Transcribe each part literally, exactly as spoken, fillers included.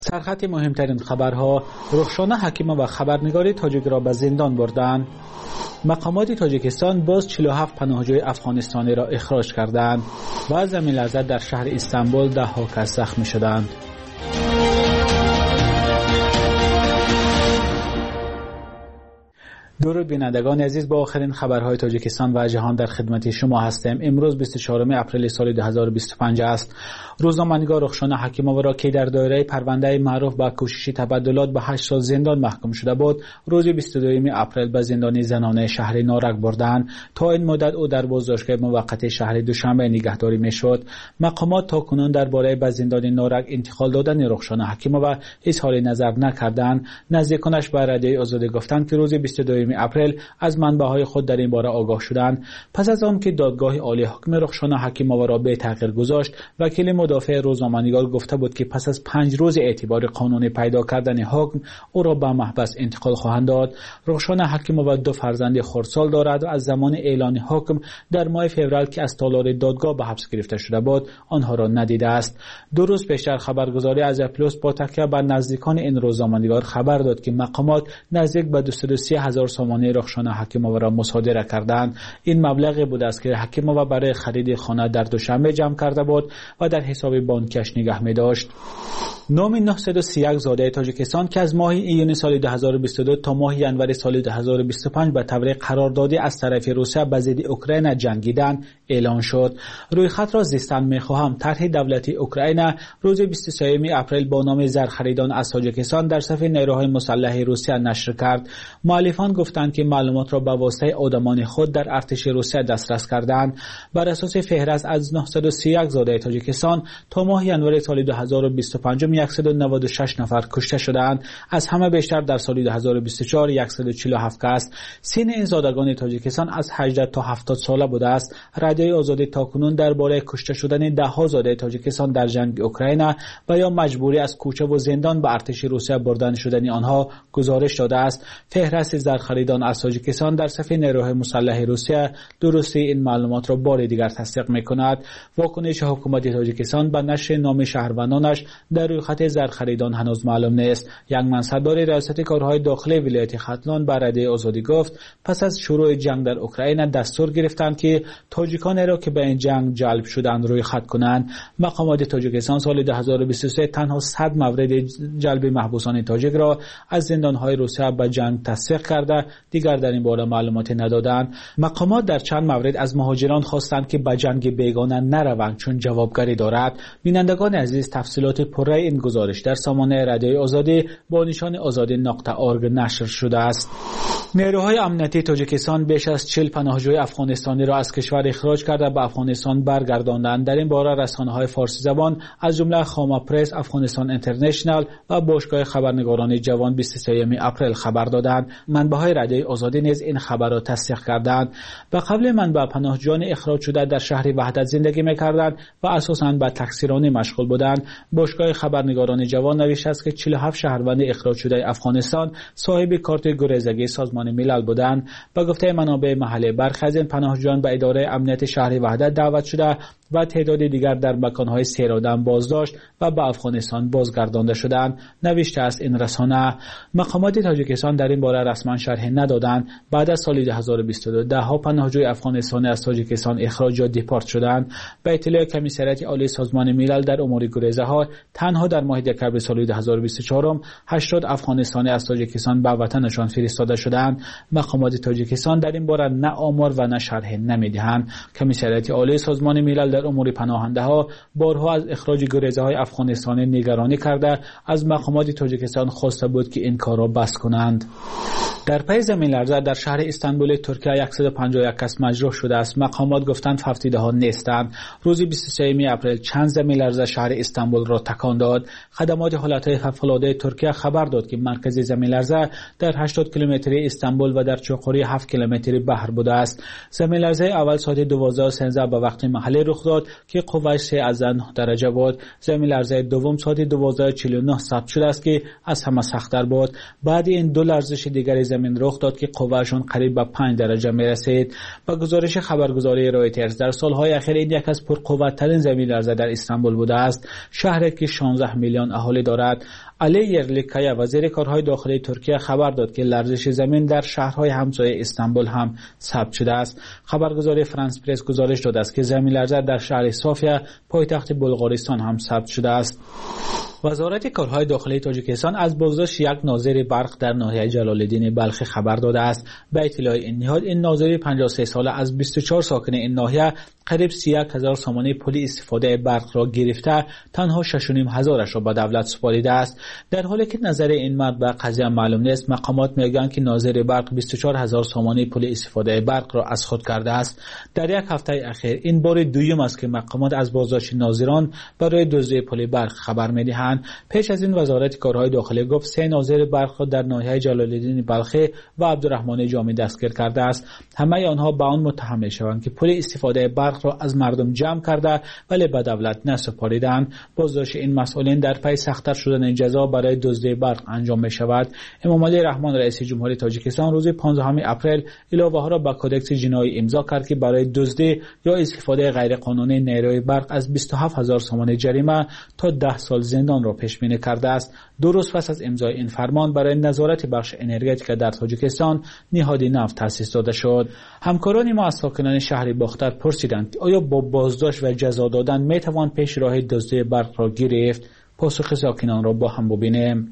سرخط مهمترین خبرها: رخشانه حکیمه و خبرنگار تاجیک را به زندان بردند. مقامات تاجیکستان باز چهل و هفت پناهجوی افغانستانی را اخراج کردند و زمین لرزه در شهر استانبول ده ها کس زخمی شدند. درود بینندگان عزیز، با آخرین خبرهای تاجیکستان و جهان در خدمت شما هستیم. امروز بیست و چهارم اپریل سال دو هزار و بیست و پنج است. روزنامه‌نگار رخشانه حکیمه را که در دایره پرونده معروف به کوشش تبدلات به هشت سال زندان محکوم شده بود، روز بیست و دوم اپریل به زندان زنانه شهر نارک بردند. تا این مدت او در بازداشتگاه موقت شهر دوشنبه نگهداری میشد. مقامات تاکنون درباره به زندان نارک انتقال دادن رخشانه حکیمه و اظهار نظر نکردند. نزدیکانش به رادیوی آزادی گفتند که روز بیست و دوم اپریل از منبع‌های خود در این باره آگاه شدند. پس از آن که دادگاه عالی حکم رخشانه حکیمه را به تغییر گذاشت، وکیل مدافع روزنامه‌نگار گفته بود که پس از پنج روز اعتبار قانونی پیدا کردن حکم او را به محبس انتقال خواهند داد. رخشانه حکیمه و دو فرزند خردسال دارد و از زمان اعلان حکم در ماه فوریه که از تالار دادگاه به حبس گرفته شده بود آنها را ندیده است. دو روز پیشتر خبرگزاری از پلاس با تکیه بر نزدیکان این روزنامه‌نگار خبر داد که مقامات نزدیک به دویست و سی هزار سامانه رخشانه حکیمه را مصادره کردند. این مبلغی بود است که حکیمه برای خرید خانه در دوشنبه جمع کرده بود و در حساب بانکیش نگه می داشت. نام نهصد و سی و یک زاده تاجیکستان که از ماه ایون سال دو هزار و بیست و دو تا ماه ژانویه سال دو هزار و بیست و پنج به طور قراردادی از طرف روسیه به ضد اوکراین جنگیدن اعلان شد. روی خط را زیستن می‌خواهم. طرح دولتی اوکراین روز بیست و سوم اپریل با نام زرخریدان از تاجیکستان در صفحه نیروهای مسلح روسیه نشر کرد. مؤلفان گفتند که معلومات را به واسطه آدمان خود در ارتش روسیه دسترس کردند. بر اساس فهرست از نهصد و سی و یک زاده تاجیکستان تا ماه ژانویه سال دو هزار و بیست و پنج صد و نود و شش نفر کشته شدند. از همه بیشتر در سال دو هزار و بیست و چهار صد و چهل و هفت کس. سن این زادگان تاجیکستان از هجده تا هفتاد ساله بوده است. رادیوی آزادی تاکنون درباره کشته شدن ده ها زاده تاجیکستان در جنگ اوکراین و یا مجبوری از کوچه و زندان به ارتش روسیه بردن شدن آنها گزارش داده است. فهرست زرخریدان از تاجیکستان در صفحه نیروهای مسلح روسیه درستی این معلومات را بار دیگر تصدیق می‌کند. واکنش حکومت تاجیکستان به نشر نام شهروندانش در روی خط زرخریدان هنوز معلوم نیست. یک منصبدار ریاست کارهای داخلی ولایت ختلان به رادیوی آزادی گفت پس از شروع جنگ در اوکراین دستور گرفتند که تاجیکان را که به این جنگ جلب شدند روی خط کنند. مقامات تاجیکستان سال دو هزار و بیست و سه تنها صد مورد جلب محبوسان تاجیک را از زندان‌های روسیه به جنگ تصدیق کرده، دیگر در این باره معلوماتی ندادند. مقامات در چند مورد از مهاجران خواستند که به جنگ بیگانه نروند چون جوابگری دارد. بینندگان عزیز، تفصیلات پره این گزارش در سامانه رادیوی آزادی با نشان آزادی نقطه ارگ نشر شده است. نیروهای امنیتی تاجیکستان بیش از چهل پناهجوی افغانستانی را از کشور اخراج کرده به افغانستان برگرداندند. در این باره رسانه‌های فارسی زبان از جمله خاما پرس، افغانستان اینترنشنال و باشگاه خبرنگاران جوان بیست و سوم اپریل خبر دادند. منبع‌های رادیوی آزادی نیز این خبر را تصدیق کردند. به قبل منبع پناهجویان اخراج شده در شهر وحدت زندگی می‌کردند و اساساً به تکثیرانی مشغول بودند. باشگاه خبرنگاران جوان نوشته است که چهل و هفت شهروند اخراج شده افغانستان صاحب کارت گریزگی سازمان ملل بودند. به گفته منابع محلی، برخی از این پناهجویان به اداره امنیت شهر وحدت دعوت شده و تعداد دیگر در مکان‌های سیرادن بازداشت و به افغانستان بازگردانده شدند. نوشته است این رسانه. مقامات تاجیکستان در این باره رسما شرح ندادند. بعد از سال دو هزار و بیست و دو ده ها پناهجوی افغانستانی از تاجیکستان اخراج یا دیپارت شدند. به اطلاع کمیسریت عالی سازمان ملل در امور گریزها، تنها در ماه دکمبر سال دو هزار و بیست و چهار هشتاد افغانستانی از تاجیکستان به وطنشان فرستاده شدند. مقامات تاجیکستان در این باره نه آمار و نه شرح نمی‌دهند. کمیسریت عالی سازمان ملل در امور پناهنده ها بارها از اخراج گریزه های افغانستانی نگرانی کرده از مقامات تاجیکستان خواسته بود که این کار را بس کنند. در پی زمین لرزه در شهر استانبول ترکیه صد و پنجاه و یک کس مجروح شده است. مقامات گفتند هفت دیده نیستند. روز بیست و سوم اپریل چند زمین لرزه شهر استانبول را تکان داد. خدمات حالات فوق‌العاده ترکیه خبر داد که مرکز زمین لرزه در هشتاد کیلومتری استانبول و در چوخوری هفت کیلومتری بحر بوده است. زمین لرزه اول ساعت دوازده و سیزده به وقت محلی رخ داد که قوه‌اش سه از نه درجه بود. زمین لرزه دوم ساعت دوازده و چهل و نه ثبت شده است که از همه سخت‌تر بود. بعد این دو لرزش دیگر زمین رخ داد که قوهشان قریب به پنج درجه می رسید. با گزارش خبرگزاری رایترز در سالهای اخیر این یک از پرقوت‌ترین زمین لرزه در استانبول بوده است، شهری که شانزده میلیون اهالی دارد. علی یرلیکایا وزیر کارهای داخلی ترکیه خبر داد که لرزش زمین در شهرهای همسایه استانبول هم ثبت شده است. خبرگزاری فرانس پرس گزارش داده است که زمین لرزه در شهر صافیا پایتخت بلغارستان هم ثبت شده است. وزارت کارهای داخلی تاجیکستان از بازداشت یک ناظر برق در ناحیه جلالالدین بلخی خبر داده است. به اطلاع این نهاد این ناظر پنجاه و سه ساله از بیست و چهار ساکن این ناحیه قریب سی و یک هزار سامانه پولی استفاده برق را گرفته تنها شش و نیم هزارش را به دولت سپارده است. در حالی که نظر این مرد به قضیه معلوم نیست، مقامات میگویند که ناظر برق بیست و چهار هزار سامانه پولی استفاده برق را از خود کرده است. در یک هفته اخیر این بار دوم است که مقامات از بازداشت ناظران برای دزدی پول برق خبر میدهند. پیش از این وزارت کارهای داخلی گفت سه ناظر برق را در ناحیه جلالالدین بلخی و عبدالرحمن جامی دستگیر کرده است. همه آنها به آن متهم میشوند که پول استفاده برق را از مردم جمع کرده ولی به دولت نسپاریدند. بازداشت این مسئولین در پی سخت‌تر شدن جزا برای دزدی برق انجام می شود. امامعلی رحمان رئیس جمهوری تاجیکستان روز پانزدهم اپریل علاوه ها را به کدکس جنایی امضا کرد که برای دزدی یا استفاده غیرقانونی نیروی برق از بیست و هفت هزار سامانه جریمه تا ده سال زندان را پیش بینی کرده است. دو روز پس از امضای این فرمان برای نظارت بخش انرژتیک در تاجیکستان نهاد نفت تأسیس داده شد. همکاران ما از ساکنان شهر باختر پرسیدند آیا با بازداشت و جزا دادن می توان پیش راه دزدی برق را گرفت؟ پاسخ ساکنان را با هم ببینیم.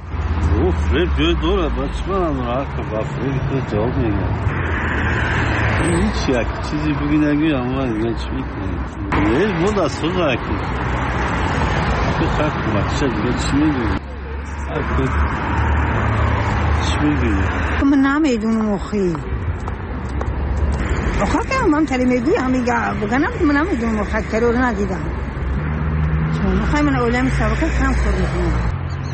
هیچ یک چیزی بگی نگی اما دیگه چی میکنی؟ یه بود از خود راکی که خط بخشه دیگه چی میگی؟ چی میگی؟ من نمیدونم اخی آخه که هم تلی میگوی همیگه بگنم من نمیدونم اخی ترور ندیدم چون اخی من اولیم سابقه کم خورد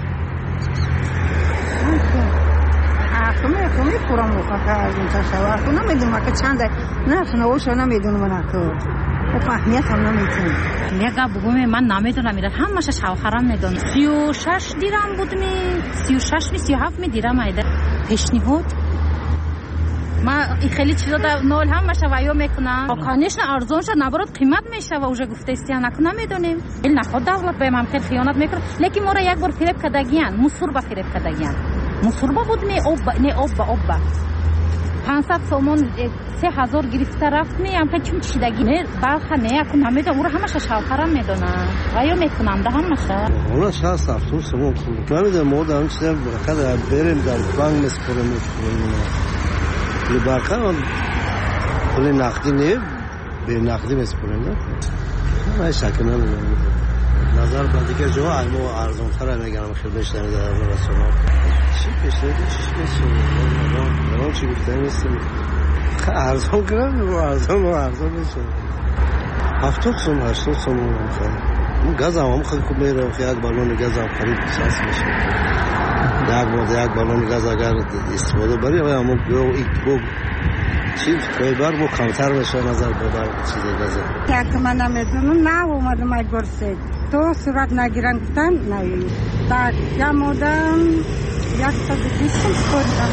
کمی کمی پورم وقت از این تشوار کنم نمیدونم که چنده نه نوشو نمیدونم من که او فهمیت هم نمیتونم میگه بگویم من نمیدونم میره همش شوهرم میدونم سی و شش دیرم بود می سی و شش می سی و هفت می دیرم ایده پیشنهاد ما خیلی چیزا در نول هم مشه وایو میکنن آکانیش نه ارزونش نبرد قیمت میشه و اوجه گفته استیان نکنه نمیدونیم این نخود دولت به هم خیانت میکنه لیکن ما را یک بار فریب کردگیان مصور با فریب کردگیان مصوربا بود می اوب نه اوب اوب پانصد سومون سه هزار گرفته رفت می هم که چون چیدگی نه برخ نه اكو نمیدونم اون همش شوهرم میدونن وایو میکنم ده همش اونا شصت هفتاد سومون نمیدونم ما در اون چیزا بخاطر بریم در بانک مسپرم لی برقان پول نقدی نه به نقدی مسپرم نه من شک ندارم نظر به دیگه جو علمو ارزون تر میگم خیلی بیشتر در رسانه‌ها چی پیشنهاد چی میشه نه چی گفتن نیست ارزون کنم رو ارزون رو ارزون میشه هفتاد سوم هشتاد سوم میشه اون گاز هم خیلی خوب میره یک بالون گاز هم خرید شصت میشه یک بود یک بالون گاز اگر استفاده بری و همون دو یک چیز کوئی بار وہ کمتر میشه نظر به بار چیز گاز یک من نمیدونم نه اومدم ای برسید تو صورت نگیرن گفتن نه tak ja modem jak to wygląda skoro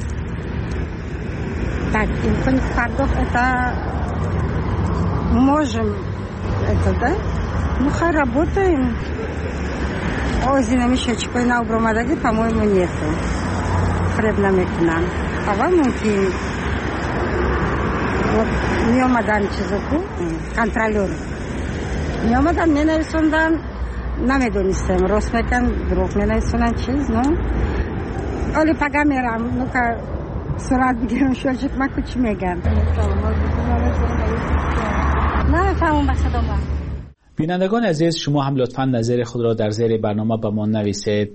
tak ten пардон это можем это да мы работаем озина мешочкой на убромадаге по-моему нету хлебными к нам а вам муки вот неомадан чизоку контролер неомадан не нарисундан نمیدونستم راست میگن دروغ نمیسونن چیز نه ولی پگا میرم نو که سرعت بگیرم شوچک من کچی میگم نمیفهمم بس دوما. بینندگان عزیز شما هم لطفاً نظر خود را در زیر برنامه به ما نویسید.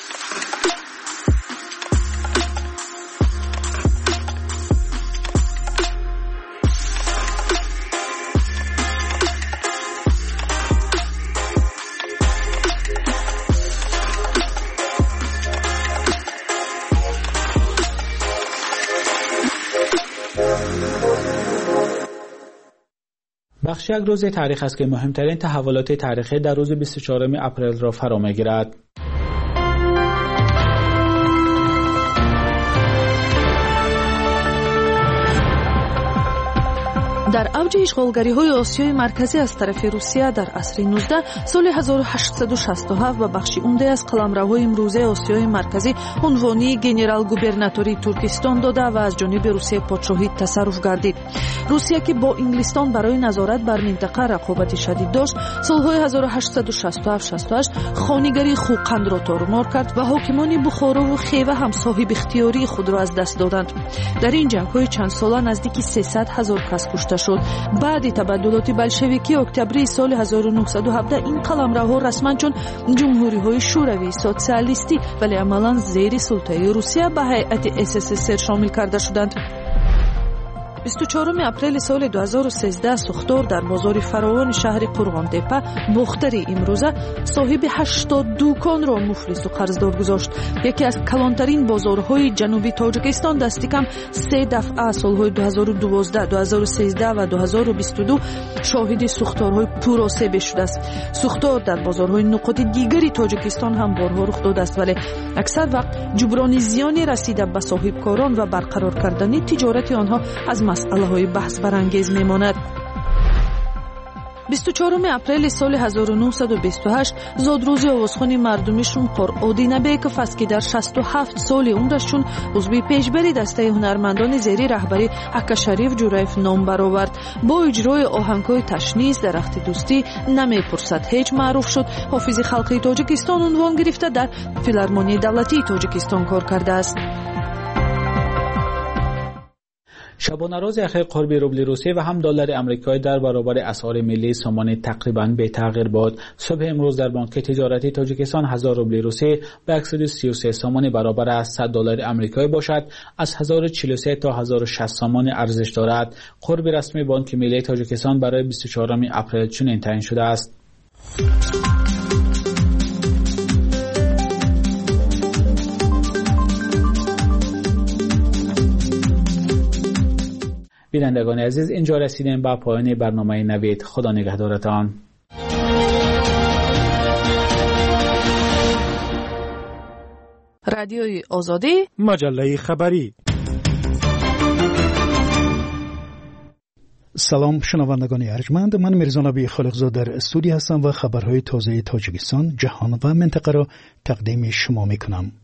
بخش یک روز تاریخ است که مهمترین تحولات تاریخی در روز بیست و چهارم اپریل را فرا می‌گیرد. در اوج اشغالگری‌های آسیای مرکزی از طرف روسیه در عصر نوزدهم سال هزار و هشتصد و شصت و هفت و بخشی عمده از قلمروهای امروزه آسیای مرکزی عنوانی گنرال گوبرناتوری ترکستان داده و از جانب روسیه پادشاهی تصرف گردید. روسیه که با انگلستان برای نظارت بر منطقه رقابت شدید داشت، سالهای هزار و هشتصد و شصت و هفت شصت و هشت خانیگری خوقند را تارمار کرد و حاکمان بخارا و خیوه هم صاحب اختیاری خود را از دست دادند. در این جنگ‌های چند ساله نزدیک سیصد هزار کس کشته شد. بعد تبدلات بلشویکی اکتبری سال هزار و نهصد و هفده این قلمروها رسما چون جمهوری‌های شوروی سوسیالیستی ولی عملاً زیر سلطه روسیه به هیئت اس اس اس شامل کرده شدند. بیست و چهارم اپریل سال دو هزار و سیزده سوختار در بازار فراوان شهر قرغان‌تپه بختری امروزه صاحب هشتاد دکان را مفلس و قرضدار گذاشت. یکی از کلانترین بازارهای جنوبی تاجیکستان دستی کم سه دفعه سالهای دو هزار و دوازده، دو هزار و سیزده و دو هزار و بیست و دو شاهد سوختارهای پرآسیب شده است. سوختار در بازارهای نقاط دیگری تاجیکستان هم بارها رخ داده است ولی اکثر وقت جبران زیان رسیده به صاحبکاران و برقرار کردن تجارت آنها از مسئله های بحث برانگیز میماند. بیست و چهارم اپریل سال هزار و نهصد و بیست و هشت زادروزی آوازخوان مردمی شونقور اودینبیکوف است که در شصت و هفت سال عمرشون عضو پیشبری دسته هنرمندان زیر رهبری اکاشریف جورایف نام برآورد. با اجرای آهنگ‌های تشنیس درخت دوستی نمیپرسد هیچ معروف شد. حافظ خلقی تاجیکستان عنوان گرفته در فیلارمونی دولتی تاجیکستان کار کرده است. شبانه روز اخیر قرب روبل روسیه و هم دلار آمریکایی در برابر اسعار ملی سامان تقریباً به تغییر بود. صبح امروز در بانک تجارتی تاجیکستان هزار روبل روسیه به صد و سی و سه سامان برابر از صد دلار آمریکایی باشد، از هزار و چهل و سه تا هزار و شصت سامان ارزش دارد. قرب رسمی بانک ملی تاجیکستان برای بیست و چهارم اپریل چنین تعیین شده است. بینندگان عزیز، اینجا رسیدیم به پایان برنامه نوید. خدا نگهدارتان. رادیوی آزادی، مجله خبری. سلام شنوندگان ارجمند، من میرزا نبی خالقزاد در استودی هستم و خبرهای تازه تاجیکستان، جهان و منطقه را تقدیم شما میکنم.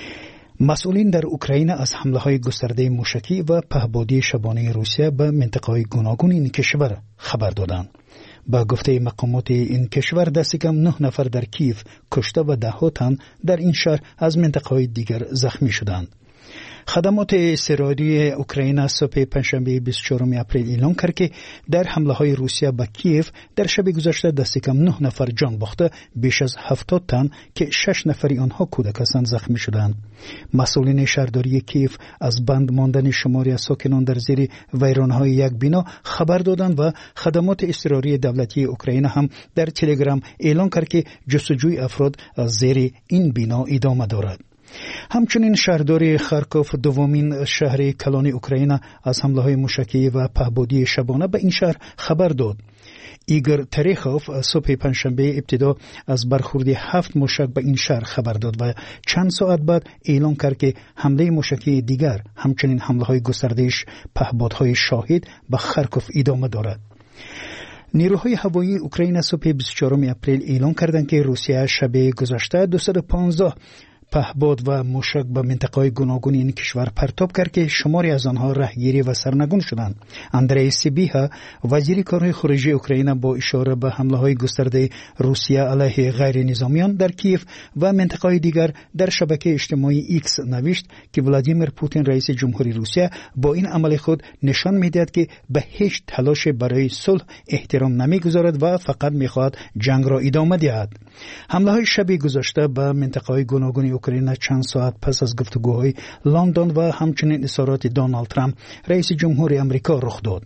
مسئولین در اوکراین از حمله‌های گسترده موشکی و پهپادی شبانه روسیه به منطقه‌های گوناگون این کشور خبر دادند. با گفته مقامات این کشور دست کم نه نفر در کیف کشته و ده ها تن در این شهر از منطقه‌های دیگر زخمی شدند. خدمات اضطراری اوکراین صبح پنجشنبه بیست و چهارم اپریل اعلام کرد که در حمله‌های روسیه به کیف در شب گذشته دست کم نه نفر جان باخته، بیش از هفتاد تن که شش نفری آنها کودک هستند زخمی شدند. مسئولین شهرداری کیف از بند ماندن شماری از ساکنان در زیر ویرانه‌های یک بنا خبر دادند و خدمات اضطراری دولتی اوکراین هم در تلگرام اعلام کرد که جستجوی افراد از زیر این بنا ادامه دارد. همچنین شهرداری خارکوف، دومین شهر کلان اوکراین، از حمله‌های موشکی و پهپادی شبانه به این شهر خبر داد. ایگور تریخوف صبح پنجشنبه ابتدا از برخورد هفت موشک به این شهر خبر داد و چند ساعت بعد اعلام کرد که حمله موشکی دیگر، همچنین حمله‌های گسترده‌اش پهپادهای شاهد به خارکوف ادامه دارد. نیروهای هوایی اوکراین صبح بیست و چهارم اپریل اعلام کردند که روسیه شب گذشته دویست و پانزده پهپاد و موشک به منطقه‌های گوناگون این کشور پرتاب کرد که شماری از آنها رهگیری و سرنگون شدند. اندری سیبیها، وزیر کارهای خارجه اوکراین، با اشاره به حمله‌های گسترده روسیه علیه غیر نظامیان در کیف و منطقه‌های دیگر در شبکه اجتماعی ایکس نوشت که ولادیمیر پوتین رئیس جمهوری روسیه با این عمل خود نشان می‌دهد که به هیچ تلاش برای صلح احترام نمی‌گذارد و فقط می‌خواهد جنگ را ادامه دهد. حمله‌های شب گذشته به منطقه‌های گوناگون اوکراین چند ساعت پس از گفتگوهای لندن و همچنین اظهارات دونالد ترامپ رئیس جمهوری آمریکا رخ داد.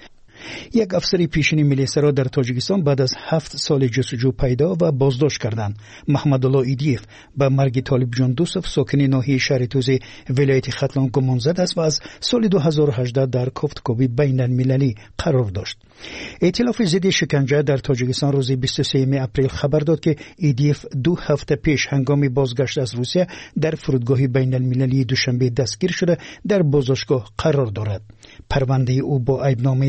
یک افسر پیشین میلیسا را در تاجیکستان بعد از هفت سال جستجو پیدا و بازداشت کردند. محمد الله ایدیف به مرگ طالب جان دوسف، ساکن ناحیه شهر توز ولایت ختلان گمان زد است و از سال دو هزار و هجده در کوفتکوبی بین المللی قرار داشت. ائتلاف ضد شکنجه در تاجیکستان روز بیست و سه اپریل خبر داد که ایدیف دو هفته پیش هنگام بازگشت از روسیه در فرودگاه بین المللی دوشنبه دستگیر شده در بازداشتگاه قرار دارد. پرونده او با عیبنامه برآمده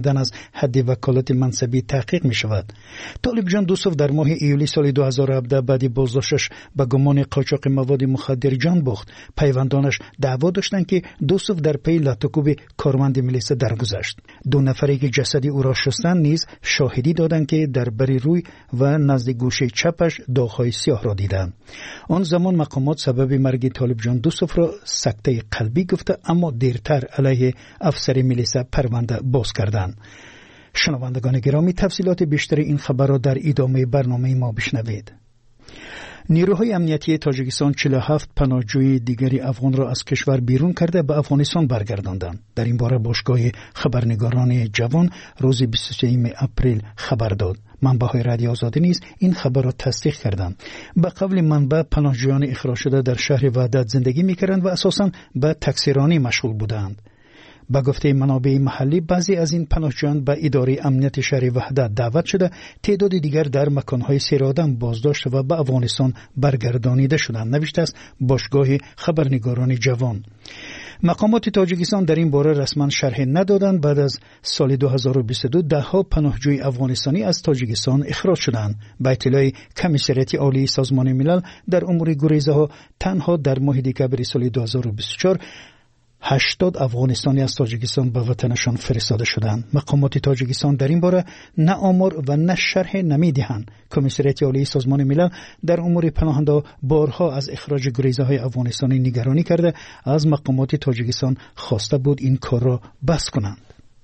آمدن از حد وکالت منصبی تحقیق می شود. طالب جان دوسوف در ماه ایولی سال دو هزار و هفده بعد بازداشتش به گمان قاچاق مواد مخدر جان باخت. پیوندانش دعوا داشتند که دوسوف در پی لاتوکوب کارمند ملیسا درگذشت. دو نفری که جسدی او را شستند نیز شاهدی دادند که در بری روی و نزد گوشه چپش داغ‌های سیاه را دیدند. آن زمان مقامات سبب مرگ طالب جان دوسوف را سکته قلبی گفته، اما دیرتر علیه افسر ملیسا پرونده باز کردند. شنوندگان گرامی، تفصیلات بیشتر این خبر را در ادامه برنامه ما بشنوید. نیروهای امنیتی تاجیکستان چهل و هفت پناهجوی دیگری افغان را از کشور بیرون کرده به افغانستان برگرداندند. در این باره باشگاه خبرنگاران جوان روز بیست و سوم اپریل خبر داد. منبع‌های رادیو آزادی نیز این خبر را تصدیق کردند. به قول منبع، پناهجویان اخراج شده در شهر وحدت زندگی می‌کردند و اساساً به تکثیرانی مشغول بودند. با گفته منابع محلی، بعضی از این پناهجویان به اداره امنیت شهر وحدت دعوت شده، تعداد دیگر در مکانهای سیرادم بازداشت و به افغانستان برگردانیده شدند، نوشته است باشگاه خبرنگاران جوان. مقامات تاجیکستان در این باره رسما شرح ندادند. بعد از سال دو هزار و بیست و دو دهها پناهجوی افغانستانی از تاجیکستان اخراج شدند. به اطلاع کمیسریت عالی سازمان ملل در امور گریزه ها، تنها در ماه دکمبر سال دو هزار و بیست و چهار هشتاد افغانستانی از تاجیکستان به وطنشان فرستاده شدند. مقامات تاجیکستان در این باره نه آمار و نه شرح نمیدهند. کمیسریت عالی سازمان ملل در امور پناهنده بارها از اخراج گریزه های افغانستانی نگرانی کرده، از مقامات تاجیکستان خواسته بود این کار را بس کنند.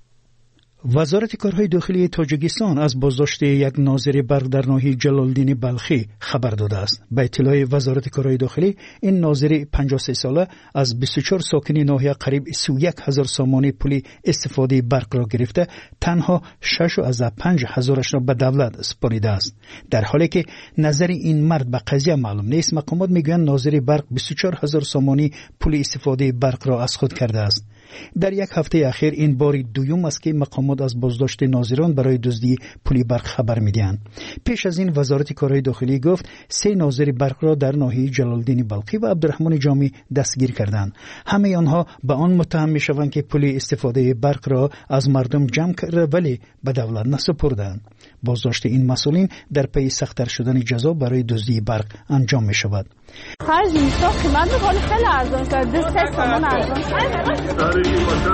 وزارت کارهای داخلی تاجیکستان از بازداشت یک ناظر برق در ناحیه جلالدین بلخی خبر داده است. به اطلاع وزارت کارهای داخلی، این ناظر پنجاه و سه ساله از بیست و چهار ساکن ناحیه قریب سی و یک هزار سامان پولی استفاده برق را گرفته، تنها شش و از پنج هزارش را به دولت سپاریده است. در حالی که نظر این مرد به قضیه معلوم نیست، مقامات میگویند ناظر برق بیست و چهار هزار سامانی پول استفاده برق را از خود کرده است. در یک هفته اخیر این باری دوم است که مقامات از بازداشت ناظران برای دزدی پول برق خبر میدهند. پیش از این وزارت کارهای داخلی گفت سه ناظر برق را در ناحیه جلالدین بلخی و عبدالرحمن جامی دستگیر کردند. همه آنها به آن متهم میشوند که پول استفاده برق را از مردم جمع کرده ولی به دولت نسپردند. بازداشت این مسئولین در پی سخت‌تر شدن جزا برای دزدی برق انجام می شود. هر جنسا قیمت می‌کنه خیلی ارزان شده، دسته سامان ارزان.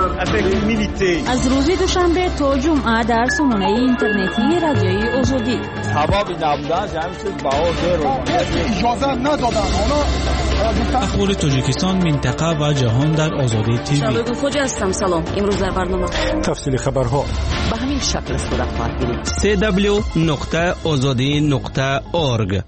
از روز دوشنبه تا جمعه در سامانه اینترنتی رادیوی آزادی. سبب نبودن جمعیت باور رو اجازه ندادن. اخبار تاجیکستان، منطقه و جهان در آزادی تیوی. شبکه خوجا هستم. سلام. امروز در برنامه تفصیل خبرها به همین شکل صورت خواهد گرفت. سی دبلیو نقطه آزادی نقطه اورگ.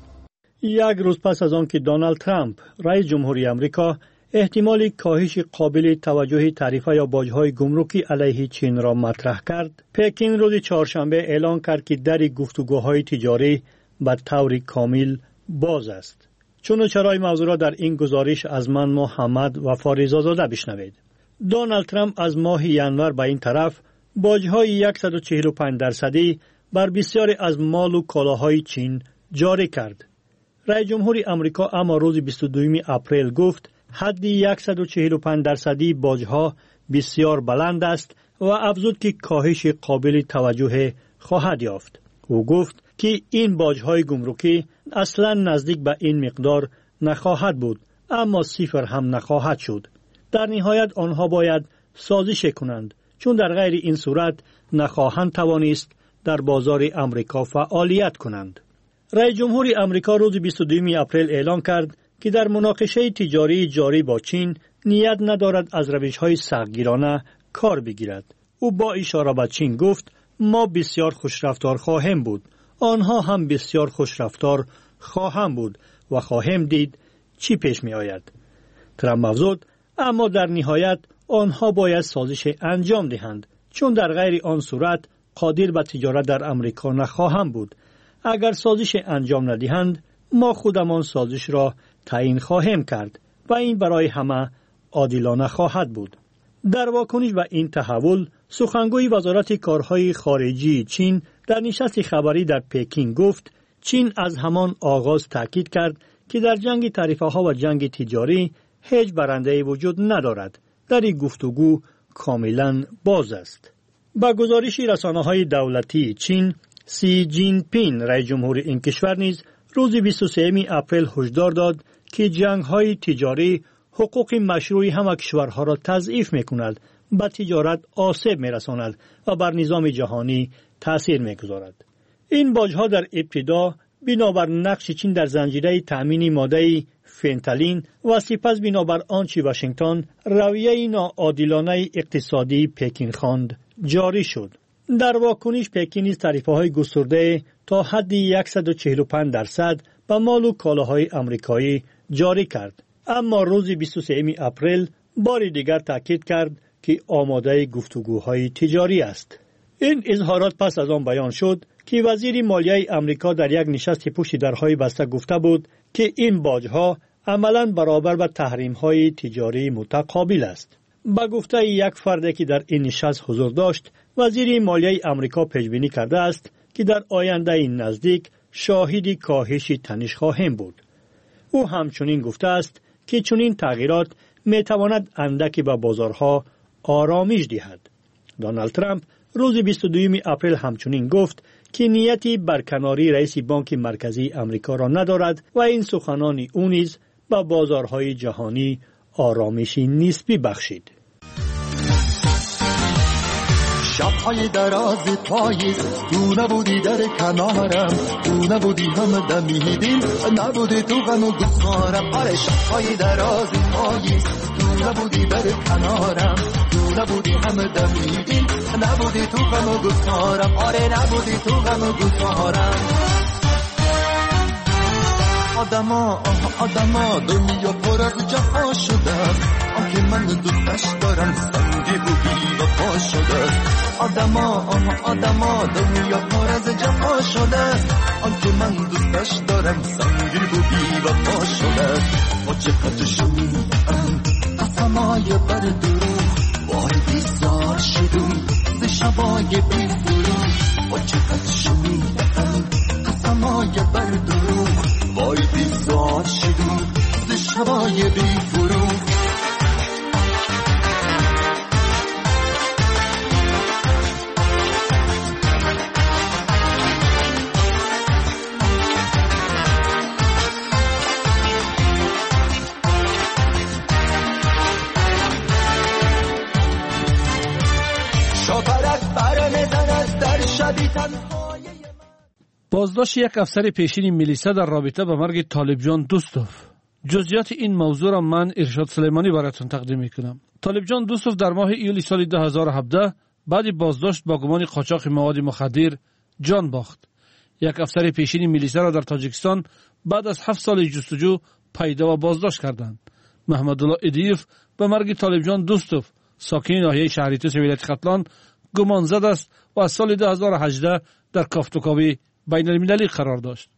یک روز پس از آن که دونالد ترامپ رئیس جمهوری آمریکا احتمال کاهش قابل توجه تعرفه یا باج‌های گمرکی علیه چین را مطرح کرد، پکین روز چهارشنبه اعلام کرد که در گفتگوهای تجاری به طور کامل باز است. چون و چرای موضوع را در این گزارش از من محمد و فاریزادزاده بشنوید. دونالد ترامپ از ماه ژانویه به این طرف باج‌های صد و چهل و پنج درصدی بر بسیاری از مال و کالاهای چین جاری کرد. رئیس جمهوری آمریکا اما روز بیست و دوم اپریل گفت حد صد و چهل و پنج درصدی باج‌ها بسیار بلند است و افزود که کاهش قابل توجه خواهد یافت. او گفت که این باج‌های گمرکی اصلا نزدیک به این مقدار نخواهد بود، اما صفر هم نخواهد شد. در نهایت آنها باید سازش کنند، چون در غیر این صورت نخواهند توانست در بازار آمریکا فعالیت کنند. رئیس جمهوری آمریکا روز بیست و دوم اپریل اعلام کرد که در مناقشه تجاری جاری با چین نیت ندارد از روش‌های سختگیرانه کار بگیرد. او با اشاره به چین گفت ما بسیار خوشرفتار خواهیم بود، آنها هم بسیار خوشرفتار خواهند بود و خواهیم دید چی پیش می آید. ترامپ افزود اما در نهایت آنها باید سازش انجام دهند، چون در غیر آن صورت قادر به تجارت در آمریکا نخواهند بود. اگر سازش انجام ندهند ما خودمان سازش را تعیین خواهیم کرد و این برای همه عادلانه خواهد بود. در واکنش به این تحول، سخنگوی وزارت کارهای خارجی چین در نشست خبری در پکین گفت چین از همان آغاز تاکید کرد که در جنگ تعرفه ها و جنگ تجاری هیچ برنده وجود ندارد. در این گفتگو کاملا باز است. با گزارش رسانه‌های دولتی چین، سی جین پین رئیس جمهور این کشور نیز روز بیست و سوم اپریل هشدار داد که جنگ‌های تجاری حقوق مشروع همه کشورها را تضعیف می‌کند، به تجارت آسیب می‌رساند و بر نظام جهانی تأثیر می‌گذارد. این باج‌ها در ابتدا بنابر نقش چین در زنجیره تأمین ماده فنتالین و سپس بنابر آنچه واشنگتن رویه ناعادلانه اقتصادی پکین خواند جاری شد. در واکنش پکین نیز تعرفه‌های گسترده تا حد صد و چهل و پنج درصد به مال و کالاهای آمریکایی جاری کرد. اما روز بیست و سوم اپریل بار دیگر تاکید کرد که آماده گفتگوهای تجاری است. این اظهارات پس از آن بیان شد که وزیر مالیه آمریکا در یک نشست پشت درهای بسته گفته بود که این باج‌ها عملاً برابر با تحریم‌های تجاری متقابل است. با گفته یک فرد که در این نشست حضور داشت، وزیر مالیه آمریکا پیش‌بینی کرده است که در آینده نزدیک شاهد کاهش تنش خواهیم بود. او همچنین گفته است که چنین تغییرات می‌تواند اندکی به بازارها آرامش دهد. دونالد ترامپ روز بیست و دوم اپریل همچنین گفت که نیتی برکناری رئیس بانک مرکزی آمریکا را ندارد و این سخنان او نیز به بازارهای جهانی آرامشی نسبی بخشید. شب‌های دراز پاییز تو نبودی در کنارم، تو نبودی هم دمیدیم، نبودی تو غم و گسارم. آره شب‌های دراز پاییز تو نبودی در کنارم، تو نبودی هم دمیدیم، نبودی تو غم و گسارم. آره نبودی تو غم و گسارم. آدما آدما دنیا پر از جفا شده، آنکه من دوستش دارم سنگی بودی و پا شده. آدما آدما دنیا پر از جفا شده، آنکه من دوستش دارم سنگی بودی و پا شده. با چقدر شدیم قسمای بر دروغ، وای بیزار شدیم ز شبای بی فروغ. با چقدر شدیم قسمای بر دروغ، وای بیزار شدیم ز شبای بی فروغ. بازداشت یک افسر پیشین میلیسا در رابطه با مرگ طالبجان دوستوف. جزئیات این موضوع را من ارشاد سلیمانی براتون تقدیم میکنم. طالبجان دوستوف در ماه ایولی سال دو هزار و هفده بعد بازداشت با گمان قاچاق مواد مخدر جان باخت. یک افسر پیشین میلیسا را در تاجیکستان بعد از هفت سال جستجو پیدا و بازداشت کردند. محمدالله ادیف به مرگ طالبجان دوستوف ساکن ناحیه شهریتوس ولایت ختلان گمان زد است و از سال دو هزار و هجده در کافتوکاوی بین المللی قرار داشت.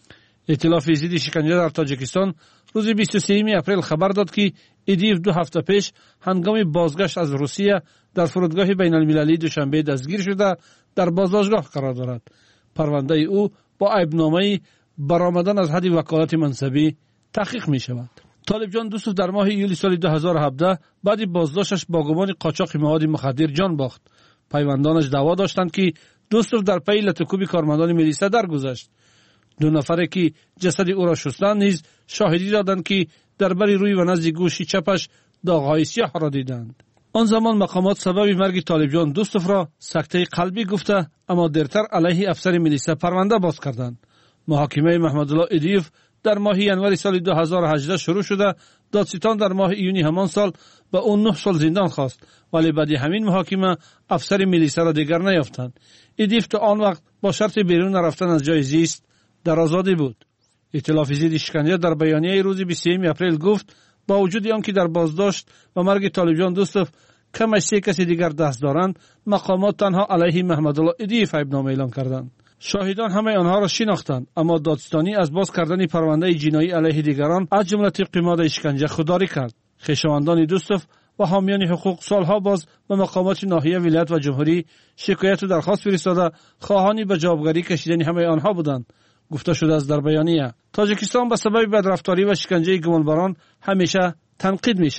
ائتلاف ضد شکنجه در تاجیکستان روز بیست و سوم اپریل خبر داد که ادیف دو هفته پیش هنگام بازگشت از روسیه در فرودگاه بین المللی دوشنبه دستگیر شده در بازداشتگاه قرار دارد. پرونده او با عیبنامه برآمدن از حد وکالت منصبی تحقیق می شود. طالبجان دوستوف در ماه ایولی سال دو هزار و هفده بعد بازداشتش با گمان قاچاق مواد مخدر جان باخت. پیوندانش دعوا داشتند که دوستوف در پی لطکوب کارمندان میلیسا درگذشت. دو نفره که جسد او را شستند نیز شاهدی دادند که در بر روی و نزد گوش چپش داغ‌های سیاه را دیدند. آن زمان مقامات سبب مرگ طالبجان دوستوف را سکته قلبی گفته، اما دیرتر علیه افسر میلیسا پرونده باز کردند. محاکمه محمدالله ادیف در ماه ینوار سال دو هزار و هجده شروع شده. دادستان در ماه ایونی همان سال به اون نه سال زندان خواست، ولی بعد همین محاکمه افسر میلیسا را دیگر نیافتند. ادیف تا آن وقت با شرط بیرون رفتن از جای زیست در آزادی بود. ائتلاف ضد شکنجه در بیانیه روز بیست و سوم اپریل گفت با وجود آنکه در بازداشت و مرگ طالبجان دوستوف کم از سه کسی دیگر دست دارند، مقامات تنها علیه محمدالله ادیف عیبنامه اعلان کردند. شاهدان همه آنها را شناختند، اما دادستانی از باز کردن پرونده جنایی علیه دیگران از جمله طبق ماده شکنجه خودداری کرد. خویشاوندان دوستوف و حامیان حقوق سالها باز به مقامات ناحیه ولایت و جمهوری شکایت و درخواست فرستاده خواهانی به جوابگری کشیدن همه آنها بودند. گفته شده است در بیانیه تاجیکستان به سبب بدرفتاری و شکنجه گمانبران همیشه تنقید می شود.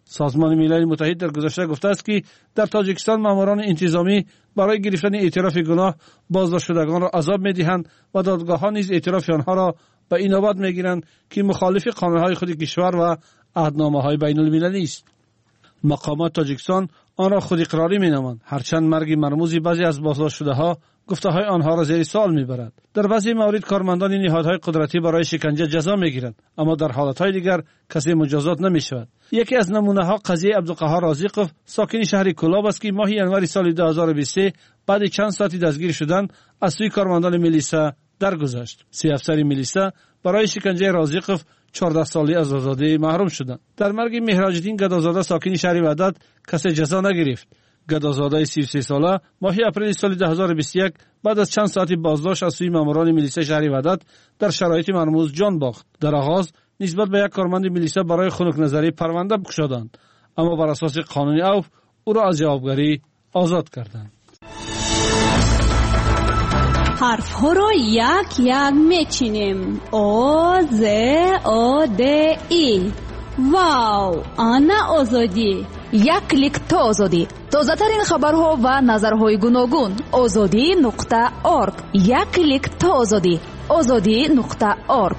سازمان ملل متحد در گذشته گفته است که در تاجیکستان ماموران انتظامی برای گرفتن اعتراف گناه بازداشت شدگان را عذاب می‌دهند و دادگاه‌ها نیز اعتراف آنها را به این نوبت می‌گیرند که مخالف قانون‌های خود کشور و عهدنامه‌های بین‌المللی است. مقامات تاجیکستان آن را خود اقراری می‌نامند، هرچند مرگ مرموز بعضی از بازداشت شده‌ها گفته‌های آنها را زیر سوال می‌برد. در بعضی موارد کارمندان نهادهای قدرتی برای شکنجه جزا می‌گیرند، اما در حالت‌های دیگر کسی مجازات نمی‌شود. یکی از نمونه‌ها قضیه عبدالقهار رازقوف ساکن شهر کلاب است که ماه ینوری سال دو هزار و بیست و سه بعد چند ساعتی دستگیر شدن از سوی کارمندان میلیسا درگذشت. سه افسر میلیسا برای شکنجه رازقوف چهارده سالی از آزادی محروم شدند. در مرگ مهراج‌الدین گدازاده ساکن شهر وحدت کسی جزا نگرفت. گدازاده سی و سه ساله ماه اپریل سال دو هزار و بیست و یک بعد از چند ساعتی بازداشت از سوی ماموران میلیسا شهر وحدت در شرایط مرموز جان باخت. در آغاز نسبت به یک کارمند میلیسا برای خنک نظری پرونده بگشادند، اما بر اساس قانون عفو او را از جوابگری آزاد کردند. حرف ها را یک یک میچینیم. او ز او د ای. واو، آنا آزادی. یک کلیک تا آزادی. تازه ترین خبرها و نظرهای گوناگون. آزادی نقطه اورگ. یک کلیک تا آزادی. آزادی نقطه اورگ.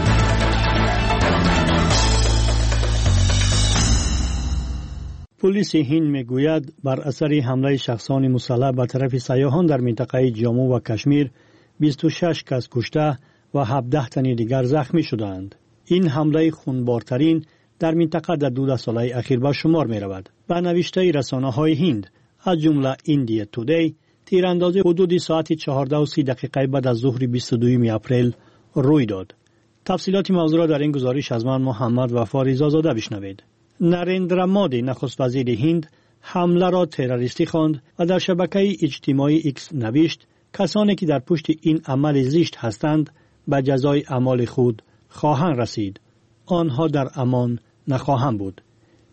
پلیس هند میگوید بر اثر حمله شخصان مسلح به طرف سیاحان در منطقه جامو و کشمیر بیست و شش کس کشته و هفده تن دیگر زخمی شدند. این حمله خونبارترین در منطقه در دو ساله اخیر به شمار می رود. به نوشته رسانه های هند از جمله ایندیا تودی، تیراندازی حدود ساعت چهارده و سی دقیقه بعد از ظهر بیست و دو اپریل روی داد. تفصیلات موضوع را در این گزارش از من محمد وفا رضازاده بشنوید. نریندرا مودی نخست وزیر هند حمله را تروریستی خواند و در شبکه اجتماعی ایکس نوشت کسانی که در پشت این عمل زشت هستند به جزای اعمال خود خواهند رسید. آنها در امان نخواهند بود.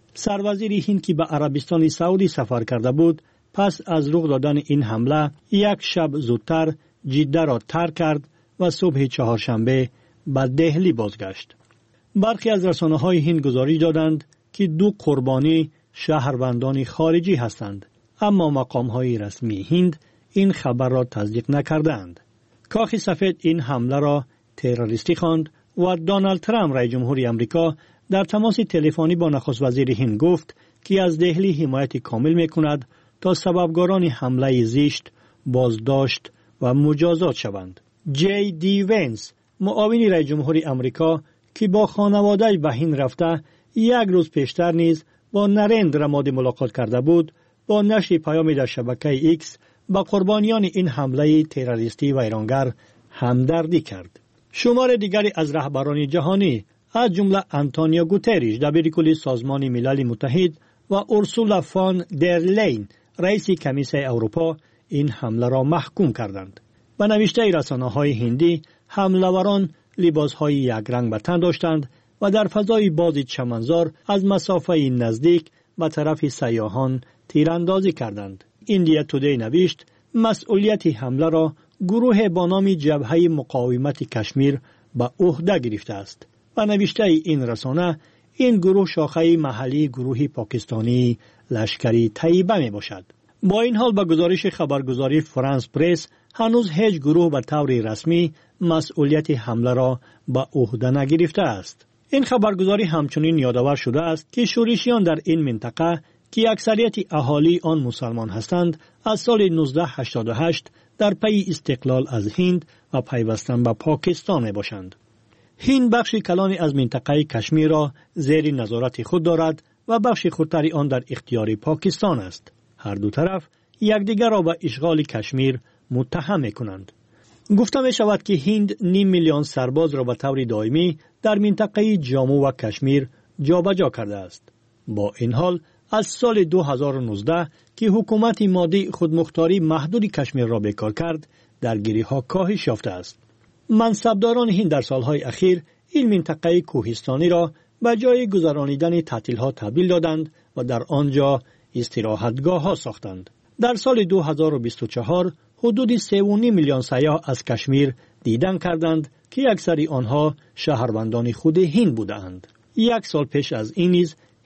سروزیر هند که به عربستان سعودی سفر کرده بود پس از رخ دادن این حمله یک شب زودتر جده را ترک کرد و صبح چهارشنبه به دهلی بازگشت. برخی از رسانه‌های هند گزارش دادند که دو قربانی شهروندان خارجی هستند، اما مقام‌های رسمی هند این خبر را تصدیق نکردند. کاخ سفید این حمله را تروریستی خواند و دونالد ترامپ رئیس جمهوری آمریکا در تماس تلفنی با نخست وزیر هند گفت که از دهلی حمایت کامل می‌کند تا سببکاران حمله زشت بازداشت و مجازات شوند. جی دی وینس معاون رئیس جمهوری آمریکا که با خانواده به هند رفته یک روز پیشتر نیز با نریندرا مودی ملاقات کرده بود، با نشر پیامی در شبکه ایکس با قربانیان این حمله تروریستی و ایرانگر همدردی کرد. شمار دیگری از رهبران جهانی از جمله آنتونیو گوتریش دبیرکل سازمان ملل متحد و اورسولا فون در لین رئیس کمیسیون اروپا این حمله را محکوم کردند. به نوشته رسانه‌های هندی حمله‌وران لباس‌های یک رنگ به تن داشتند و در فضای باز چمنزار از مسافه نزدیک به طرف سیاحان تیراندازی کردند. ایندیا تودی نوشت مسئولیت حمله را گروه با نام جبهه مقاومت کشمیر به عهده گرفته است. و نوشته این رسانه این گروه شاخه محلی گروه پاکستانی لشکری طیبه می باشد. با این حال به گزارش خبرگزاری فرانس پرس هنوز هیچ گروه به طور رسمی مسئولیت حمله را به عهده نگرفته است. این خبرگزاری همچنین یادآور شده است که شورشیان در این منطقه که اکثریت اهالی آن مسلمان هستند از سال نوزده هشتاد و هشت در پی استقلال از هند و پیوستن به پاکستان می باشند. هند بخش کلانی از منطقه کشمیر را زیر نظارت خود دارد و بخش خودتری آن در اختیار پاکستان است. هر دو طرف یکدیگر را به اشغال کشمیر متهم می کنند. گفته می شود که هند نیم میلیون سرباز را به طور دائمی در منطقه جامو و کشمیر جابجا کرده است. با این حال از سال دو هزار و نوزده که حکومت مادی خودمختاری محدود کشمیر را بکار کرد، درگیری‌ها کاهش یافته است. منصبداران هند در سالهای اخیر این منطقه کوهستانی را به جای گذرانیدن تعطیل‌ها تبدیل دادند و در آنجا استراحتگاه‌ها ساختند. در سال دو هزار و بیست و چهار حدود سه و نیم میلیون سیاح از کشمیر دیدن کردند که اکثری آنها شهروندان خود هند بودند. یک سال پیش از این نیز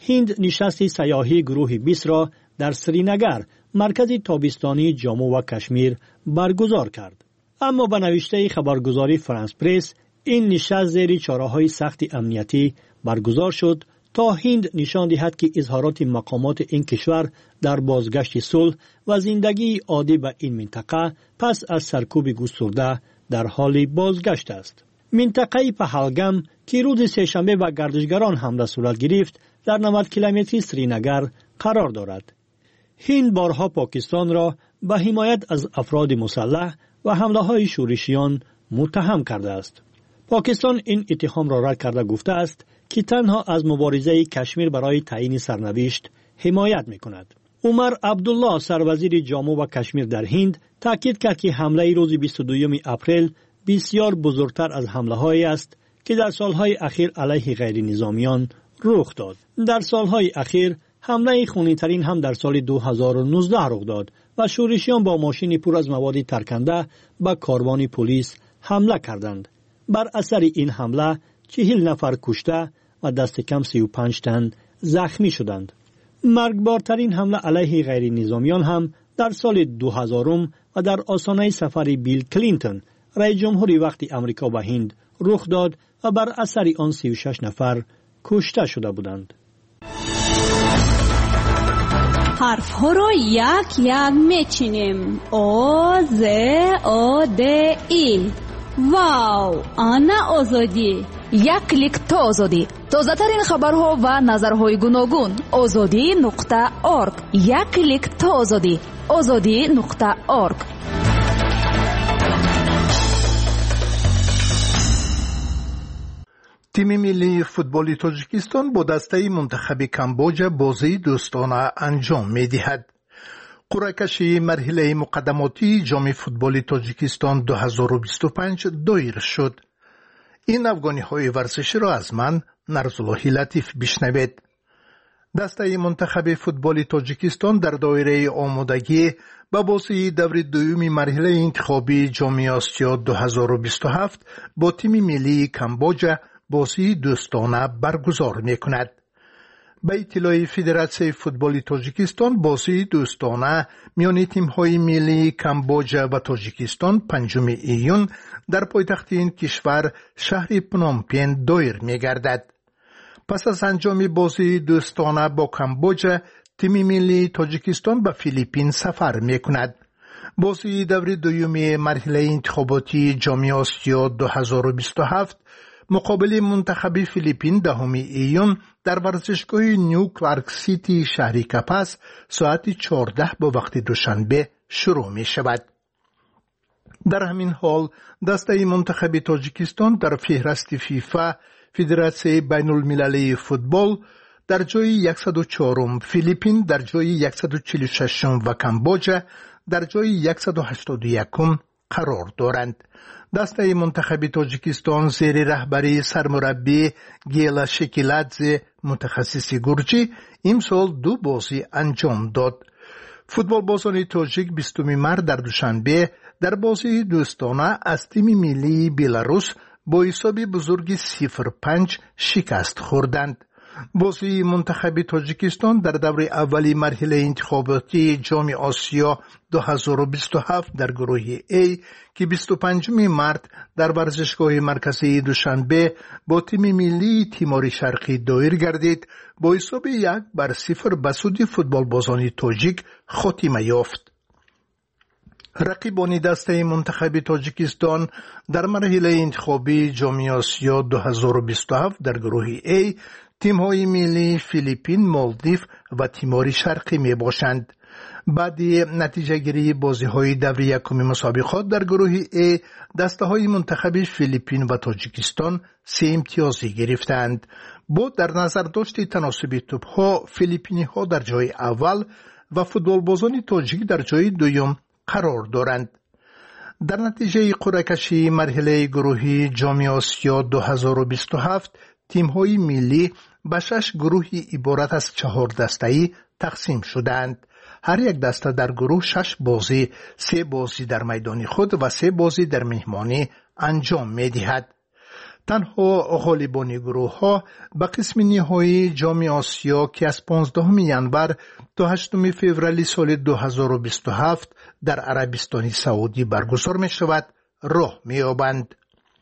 هند نشست سیاحی گروه بیست را در سرینگر، مرکز تابستانی جامو و کشمیر برگزار کرد. اما به نوشته خبرگزاری فرانس پرس، این نشست زیر چاره‌های سخت امنیتی برگزار شد تا هند نشان دهد که اظهارات مقامات این کشور در بازگشت صلح و زندگی عادی به این منطقه پس از سرکوب گسترده در حال بازگشت است. منطقه پهلگام که روز سه‌شنبه به گردشگران حمله صورت گرفت در نود کیلومتری سرینگر قرار دارد. هند بارها پاکستان را به حمایت از افراد مسلح و حمله های شورشیان متهم کرده است. پاکستان این اتهام را رد کرده گفته است که تنها از مبارزه کشمیر برای تعیین سرنوشت حمایت می کند. عمر عبدالله سروزیر جامو و کشمیر در هند تاکید کرد که حمله روز بیست و دوم اپریل بسیار بزرگتر از حمله هایی است که در سالهای اخیر علیه غیر نظامیان رخ داد. در سالهای اخیر حمله خونین‌ترین هم در سال دو هزار و نوزده رخ داد و شورشیان با ماشین پر از مواد ترکنده به کاروان پلیس حمله کردند. بر اثر این حمله چهل نفر کشته و دست کم سی و پنج تن زخمی شدند. مرگبارترین حمله علیه غیر نظامیان هم در سال دو هزار و در آستانه سفر بیل کلینتون رئیس جمهوری وقت امریکا به هند رخ داد و بر اثر آن سی و شش نفر کشته شده بودند. حرف ها را یک یک میچینیم. او ز او د ای. واو، آنا آزادی. یک کلیک تا آزادی. تازه ترین خبرها و نظرهای گوناگون. آزادی نقطه اورگ. یک کلیک تا آزادی. آزادی نقطه اورگ. تیم ملی فوتبال تاجیکستان با دسته منتخب کامبوجا بازی دوستانه انجام می‌دهد. قرعه کشی مرحله مقدماتی جام فوتبال تاجیکستان دو هزار و بیست و پنج دایر شد. این افغانی‌های ورزشی را از من نرزاللهی لطیف بشنوید. دسته منتخب فوتبال تاجیکستان در دایره آمادگی با بازی دور دوم مرحله انتخابی جام آسیا دو هزار و بیست و هفت با تیم ملی کامبوجا بازی دوستانه برگزار می‌کند. به اطلاع فدراسیون فوتبال تاجیکستان بازی دوستانه میان تیم‌های ملی کامبوجا و تاجیکستان پنجم ایون در پایتخت این کشور شهر پنومپن دایر می‌گردد. پس از انجام بازی دوستانه با کامبوجا، تیم ملی تاجیکستان به فیلیپین سفر می‌کند. بازی دور دوم مرحله انتخاباتی جام آسیا دو هزار و بیست و هفت مقابل منتخب فیلیپین دهم ایون در ورزشگاه نیو کلارک سیتی شهر کاپاس ساعت چهارده با وقت دوشنبه شروع می شود. در همین حال دسته منتخب تاجیکستان در فهرست فیفا فدراسیون بین المللی فوتبال در جای صد و چهار، فیلیپین در جای صد و چهل و شش و کامبوجا در جای صد و هشتاد و یک قرار دارند. دسته منتخب تاجیکستان زیر رهبری سرمربی گیلا شکیلادزه متخصص گرجی امسال دو بازی انجام داد. فوتبال بازان تاجیک بیستم مارس در دوشنبه در بازی دوستانه از تیم ملی بلاروس با حساب بزرگ صفر پنج شکست خوردند. بازی منتخب تاجیکستان در دور اولی مرحله انتخاباتی جام آسیا دو هزار و بیست و هفت در گروه A که بیست و پنجم مارس در ورزشگاه مرکزی دوشنبه با تیم ملی تیمور شرقی دایر گردید با حساب یک بر صفر به سود فوتبال بازان تاجیک خاتمه یافت. رقیبان دسته منتخب تاجیکستان در مرحله انتخابی جام آسیا دو هزار و بیست و هفت در گروه A تیم‌های ملی فیلیپین، مالدیو و تیمور شرقی می باشند. بعد نتیجه گیری بازی‌های دور یکم مسابقات در گروه A دسته‌های منتخب فیلیپین و تاجیکستان سه امتیازی گرفتند. با در نظر داشت تناسب توپ‌ها فیلیپینی‌ها در جای اول و فوتبالبازان تاجیک در جای دوم قرار دارند. در نتیجه قرعه کشی مرحله گروهی جام آسیا دو هزار و بیست و هفت تیم‌های ملی به شش گروهی عبارت از چهار دسته‌ای تقسیم شدند. هر یک دسته در گروه شش بازی، سه بازی در میدان خود و سه بازی در مهمانی انجام می‌دهد. تنها غالبان گروه ها به قسم نهایی جام آسیا که از پانزدهم ینور تا هشتم فوریه سال دو هزار و بیست و هفت در عربستان سعودی برگزار می شود راه می یابند.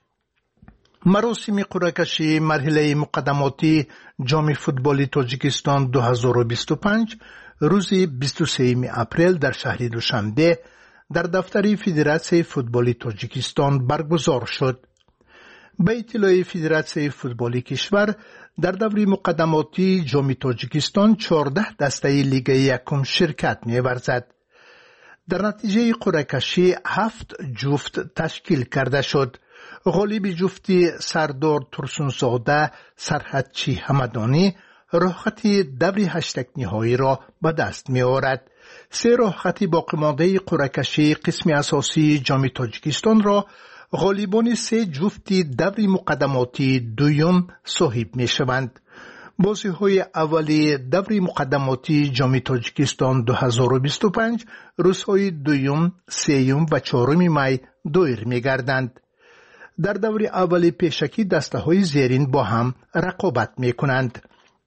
مراسم قرعه کشی مرحله مقدماتی جام فوتبال تاجیکستان دو هزار و بیست و پنج روز بیست و سوم اپریل در شهر دوشنبه در دفتر فدراسیون فوتبال تاجیکستان برگزار شد. به اطلاع فدراسیون فوتبال کشور در دوره مقدماتی جام تاجیکستان چهارده دسته لیگ یکم شرکت می‌ورزد. در نتیجه قرعه کشی هفت جفت تشکیل کرده شد. غالب جفتی سردار ترسونزاده سرحدچی همدانی راهخط دوره هشتگ نهایی را به دست می آورد. سه راهخط باقی مانده قرعه کشی قسم اساسی جام تاجیکستان را غالبان سه جفتی دوره مقدماتی دویم صاحب می شوند. بازی های اولی دوره مقدماتی جام تاجیکستان دو هزار و بیست و پنج روزهای دویم، سوم و چهارم می دایر می گردند. در دوره اولی پیشکی دسته های زیرین با هم رقابت می کنند.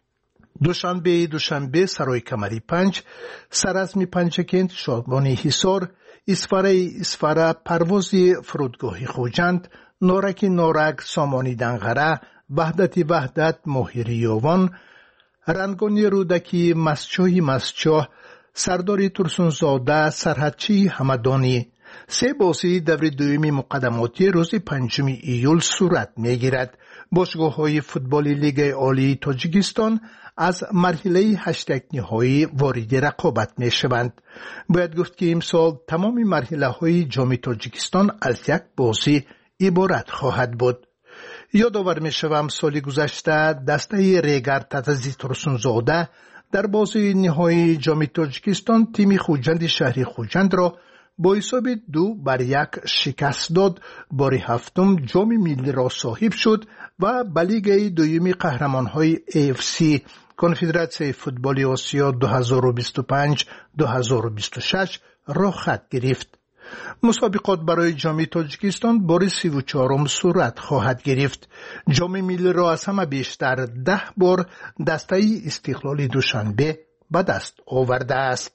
دوشنبه دوشنبه سرای کمری پنج، سرازمی پنجکند شادبانی حصار، اسفاره اسفاره پروازی فرودگاهی خوجند، نارک نارک سامانی دنغره، وحدت وحدت ماهری یوان، رنگانی رودکی مسچوی مسچو، سرداری ترسونزاده سرحدچی همدانی. سه بازی دوره دومی مقدماتی روز پنجم ایول صورت میگیرد. باشگاه های فوتبال لیگ عالی تاجیکستان از مرحله هشتگ نهایی وارد رقابت می شوند. باید گفت که امسال تمام مرحله های جام تاجیکستان از یک بازی عبارت خواهد بود. یادآور می شوم سال گذشته دسته ریگر تتزی ترسونزاده در بازی نهایی جام تاجیکستان تیم خوجند شهری خوجند را با حساب دو بر یک شکست داد. بار هفتم جام ملی را صاحب شد و به لیگ دوم قهرمان‌های ای اف سی کنفدراسیون فوتبال آسیا دو هزار و بیست و پنج دو هزار و بیست و شش راه خط گرفت. مسابقات برای جام تاجیکستان بار سی و چهارم صورت خواهد گرفت. جام ملی را از همه بیشتر ده بار دسته استقلال دوشنبه به دست آورده است.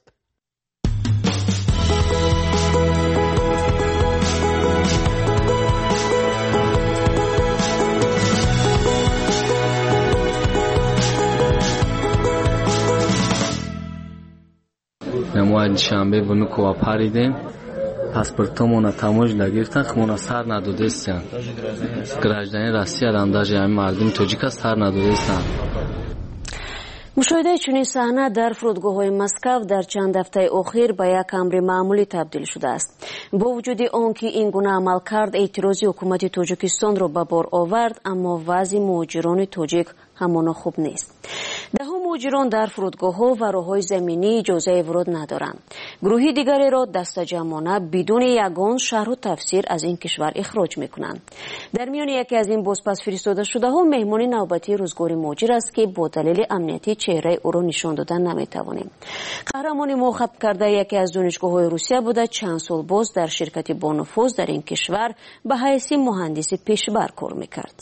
ما شنبه و نکو پریدیم پاسپورتمون تموج نگرفتن خمون سر ندادستن گراجدانی روسیه رانداج همین مردم تاجیکستان سر ندادستن. مشاهده چنین صحنه در فرودگاه‌های مسکو در چند هفته اخیر به یک امر معمولی تبدیل شده است. با وجود آنکه این گونه عملکرد اعتراضی حکومت تاجیکستان را به بار آورد، اما وضع مهاجران تاجیک همانا خوب نیست. دهها مهاجران در فرودگاه‌ها و راه‌های زمینی اجازه ورود ندارند. گروهی دیگری را دستجمعانه بدون یگان شرح و تفسیر از این کشور اخراج می‌کنند. در میان یکی از این بازپس فرستاده شده‌ها مهمان نوبتی روزگار مهاجر است که با دلیل امنیتی چهره او را نشان دادن نمی‌توانیم. قهرمان مخاطب کرده یکی از دانشگاه‌های روسیه بوده، چند سال باز در شرکت با نفوذ در این کشور به حیث مهندس پیشبر کار می‌کرد.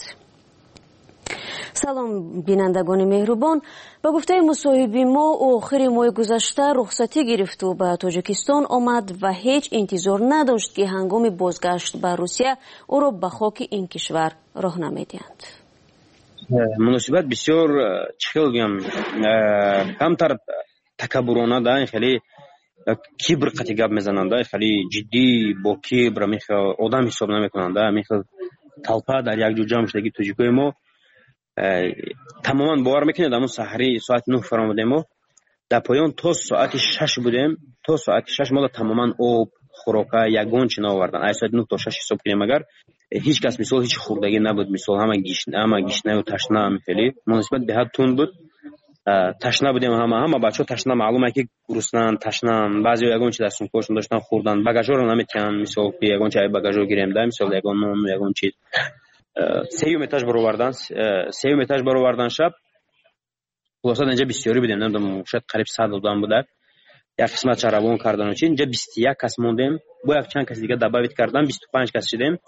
سلام بینندگان مهربان، با گفته مصاحبه ما آخر ماه گذشته رخصتی گرفت و به تاجیکستان آمد و هیچ انتظار نداشت که هنگام بازگشت به روسیه او را به خاک این کشور راه نمیدهند. مناسبت بسیار چه بگم کمتر تکبرانه ده، خیلی کبر قطعی گپ میزننده، خیلی جدی با کبر میخه آدم حساب نمیکننده، میخه طلپه در یک جو جمع شدگی تاجیکای ما تماما باور میکنید. همون سحری ساعت نه فرامودیم و در پایان تا ساعت شش بودیم. تا ساعت شش ما تماما آب خوراکه یگان چی نآوردن. از ساعت نه تا شش حساب کنیم اگر هیچ کس مثال هیچ خوردگی نبود، مثال همه گیشنه همه گیشنه و تشنه هم خیلی مناسبت به حد تون بود. تشنه بودیم، همه همه بچه ها تشنه، معلومه که گرسنه‌اند، تشنه. بعضی یگان چی دستشون کارشون داشتن خوردن، بagaژ رو نمیتونن مثال که یگان چی بagaژ رو گیریم ده، مثال یگان نون یگان چیز سیوم اتاج برآوردن سیوم اتاج برآوردن شب خلاصه اینجا بسیاری بودیم، نمیدونم شاید قریب صد آدم بوده. یک قسمت چرابون کردن و چی اینجا بیست و یک کس موندیم، با یک چند کس دیگه دعوت کردن بیست و پنج کس شدیم.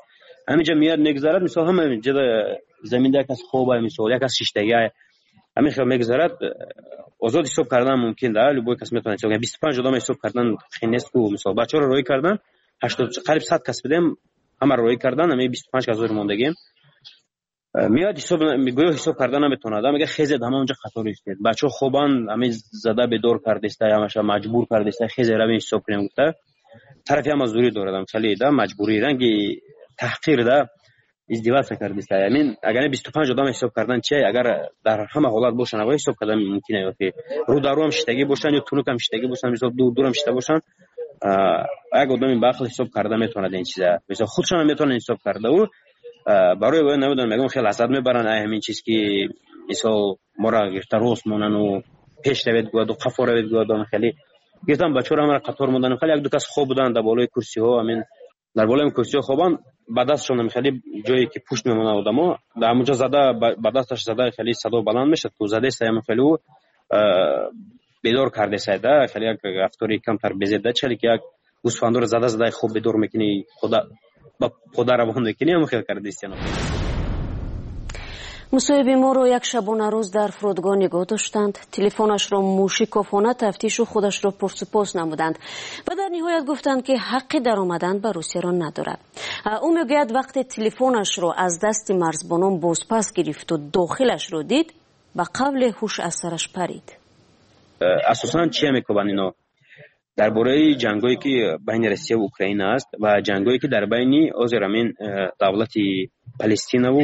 همینجا میاد میگذرد، مثلا همین جدا زمینده یک از خوبه، مثلا یک از شیشتگی همین خیلی میگذرد. آزاد حساب کردن ممکن ده، لبوی کس میتونه چون بیست و پنج آدم حساب کردن خیلی نیست کو. مثلا بچه‌ها رو روی کردن هشتاد قریب صد کس بدیم، همه رو روی کردن، همین بیست و پنج کس رو موندگیم. میاد حساب میگوید حساب کردن نمیتونه، میگه خیزه همه اونجا خطر است. بچه‌ها خوبان همین زده به دور کرده است، همش مجبور کرده است خیزه رو حساب کنیم گفته. طرفی هم مزدوری داره، خیلی ده مجبوری رنگی تحقیر ده ازدواج کرده است. همین اگر بیست و پنج آدم حساب کردن چه، اگر در همه حالت باشن اگه حساب کردن ممکنه که رو در رو هم شتگی باشن یا تونوک هم شتگی باشن، مثلا دور دور هم شتگی باشن، اگه آدم با عقل حساب کرده میتونه این چیزا، مثلا خودشون میتونن حساب کرده و برای وای نمیدونم میگم خیلی حسد میبرن همین چیز که مثلا ما را گرفته روز مونن و پیش روید گواد و قفا روید گواد خیلی گفتم بچه‌ها هم قطار موندن، خیلی یک دو کس خوب بودن در بالای کرسی ها، همین در بالای کرسی ها خوبان با دستشون خیلی جایی که پشت میمونه آدمو در اونجا زده با دستش زده خیلی صدا بلند میشه تو زده سیم خیلی بیدار کرده سایده، خیلی یک افطاری کم تر بزیده چلی که یک گوسفندور زده زده خوب بیدار میکنی خدا با خدا روان میکنی هم خیلی کرده است. مصاحبه ما رو یک شبانه روز در فرودگاه نگاه داشتند، تلفنش را موشکافانه تفتیش و خودش را پرسپوس نمودند و در نهایت گفتند که حق در آمدن به روسیه را ندارد. او میگوید وقتی تلفنش را از دست مرزبانان بازپس گرفت و داخلش را دید به قبل هوش از سرش پرید. اساساً چی میگوین اینا درباره جنگایی که بین روسیه و اوکراین است و جنگایی که در بین آذربایجان دولت فلسطین و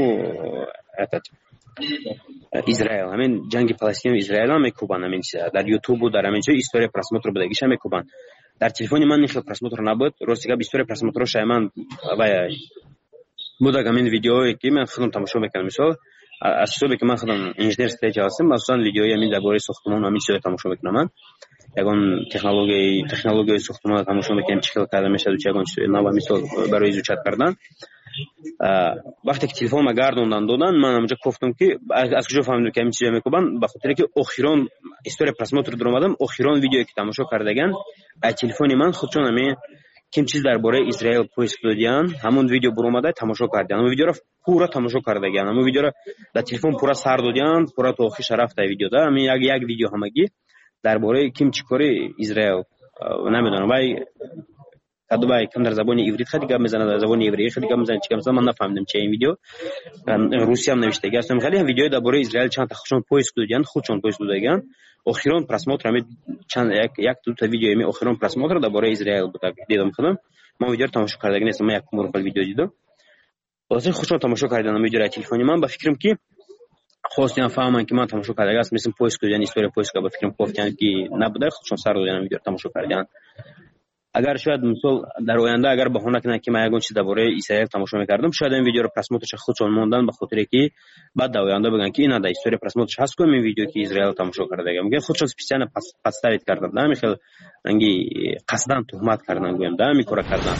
اسرائیل، همین جنگ فلسطین و اسرائیل هم میکوبن، همین در یوتیوب و در همین چه استوری پراسموتر بدگیش هم میکوبن. در تلفن من نیخ پراسموتر نبود، روسیه استوری پراسموتر شایمان و بودم همین ویدیویی که من خودم تماشا میکنم، مثلا از صبح که من خودم انجینر استیج هستم، مثلا ویدیوی همین درباره ساختمان همین چیزا تماشا میکنم. من یگان تکنولوژی تکنولوژی ساختمان تماشا میکنم چیکار کرده میشه و چگونه چیزا نو مثلا برای ایجاد کردن. وقتی که تلفن ما گردوندن دادن من اونجا گفتم که از کجا فهمیدم که همین چیزا میکنن، به خاطر که اخیران استوری پراسموتر در اومدم، اخیران ویدیویی که تماشا کردگان از تلفن من خودشون همین کیم چیز درباره اسرائیل پوست دادن، همون ویدیو بر اومده تماشا کردن، همون ویدیو رو پورا تماشا کردگان، همون ویدیو رو در تلفن پورا سر دادن، پورا تو آخرش رفت ویدیو ده، همین یک یک ویدیو همگی درباره کیم چیکاری اسرائیل نمیدونم وای کدو وای کم در زبان عبری خیلی گپ میزنه، در زبان عبری خیلی گپ میزنه، چیکار مثلا من نفهمیدم چه این ویدیو روسی هم نوشته گفتم خیلی هم ویدیو درباره اسرائیل چند تا خودشون پوست دادن، خودشون پوست دادن. اخیران پراسموتر می چند یک یک دو تا ویدیو می اخیران پراسموتر درباره اسرائیل بود دیدم خودم، ما ویدیو تماشا کردم نیستم، من یک مرخل ویدیو دیدم واسه خودشون تماشا کردن ویدیو را تلفنی من با فکرم که خواستم فهمم که من تماشا کردم است مثل پوست دادن استوری پوست که با فکرم گفتن که نبوده، خودشون سر دادن ویدیو تماشا کردن. اگر شاید مثلا در آینده اگر بهونه کنه که من یگان چیز درباره اسرائیل تماشا می‌کردم، شاید این ویدیو رو پراسموترش خودشون موندن به خاطر که بعد در آینده بگن که این در استوری پراسموترش هست کنم این ویدیو که اسرائیل تماشا کرده، میگن خودشون سپیشال پس پستاویت کردن، نه میخواد انگی قصداً تهمت کردن گویم ده میکره کردن.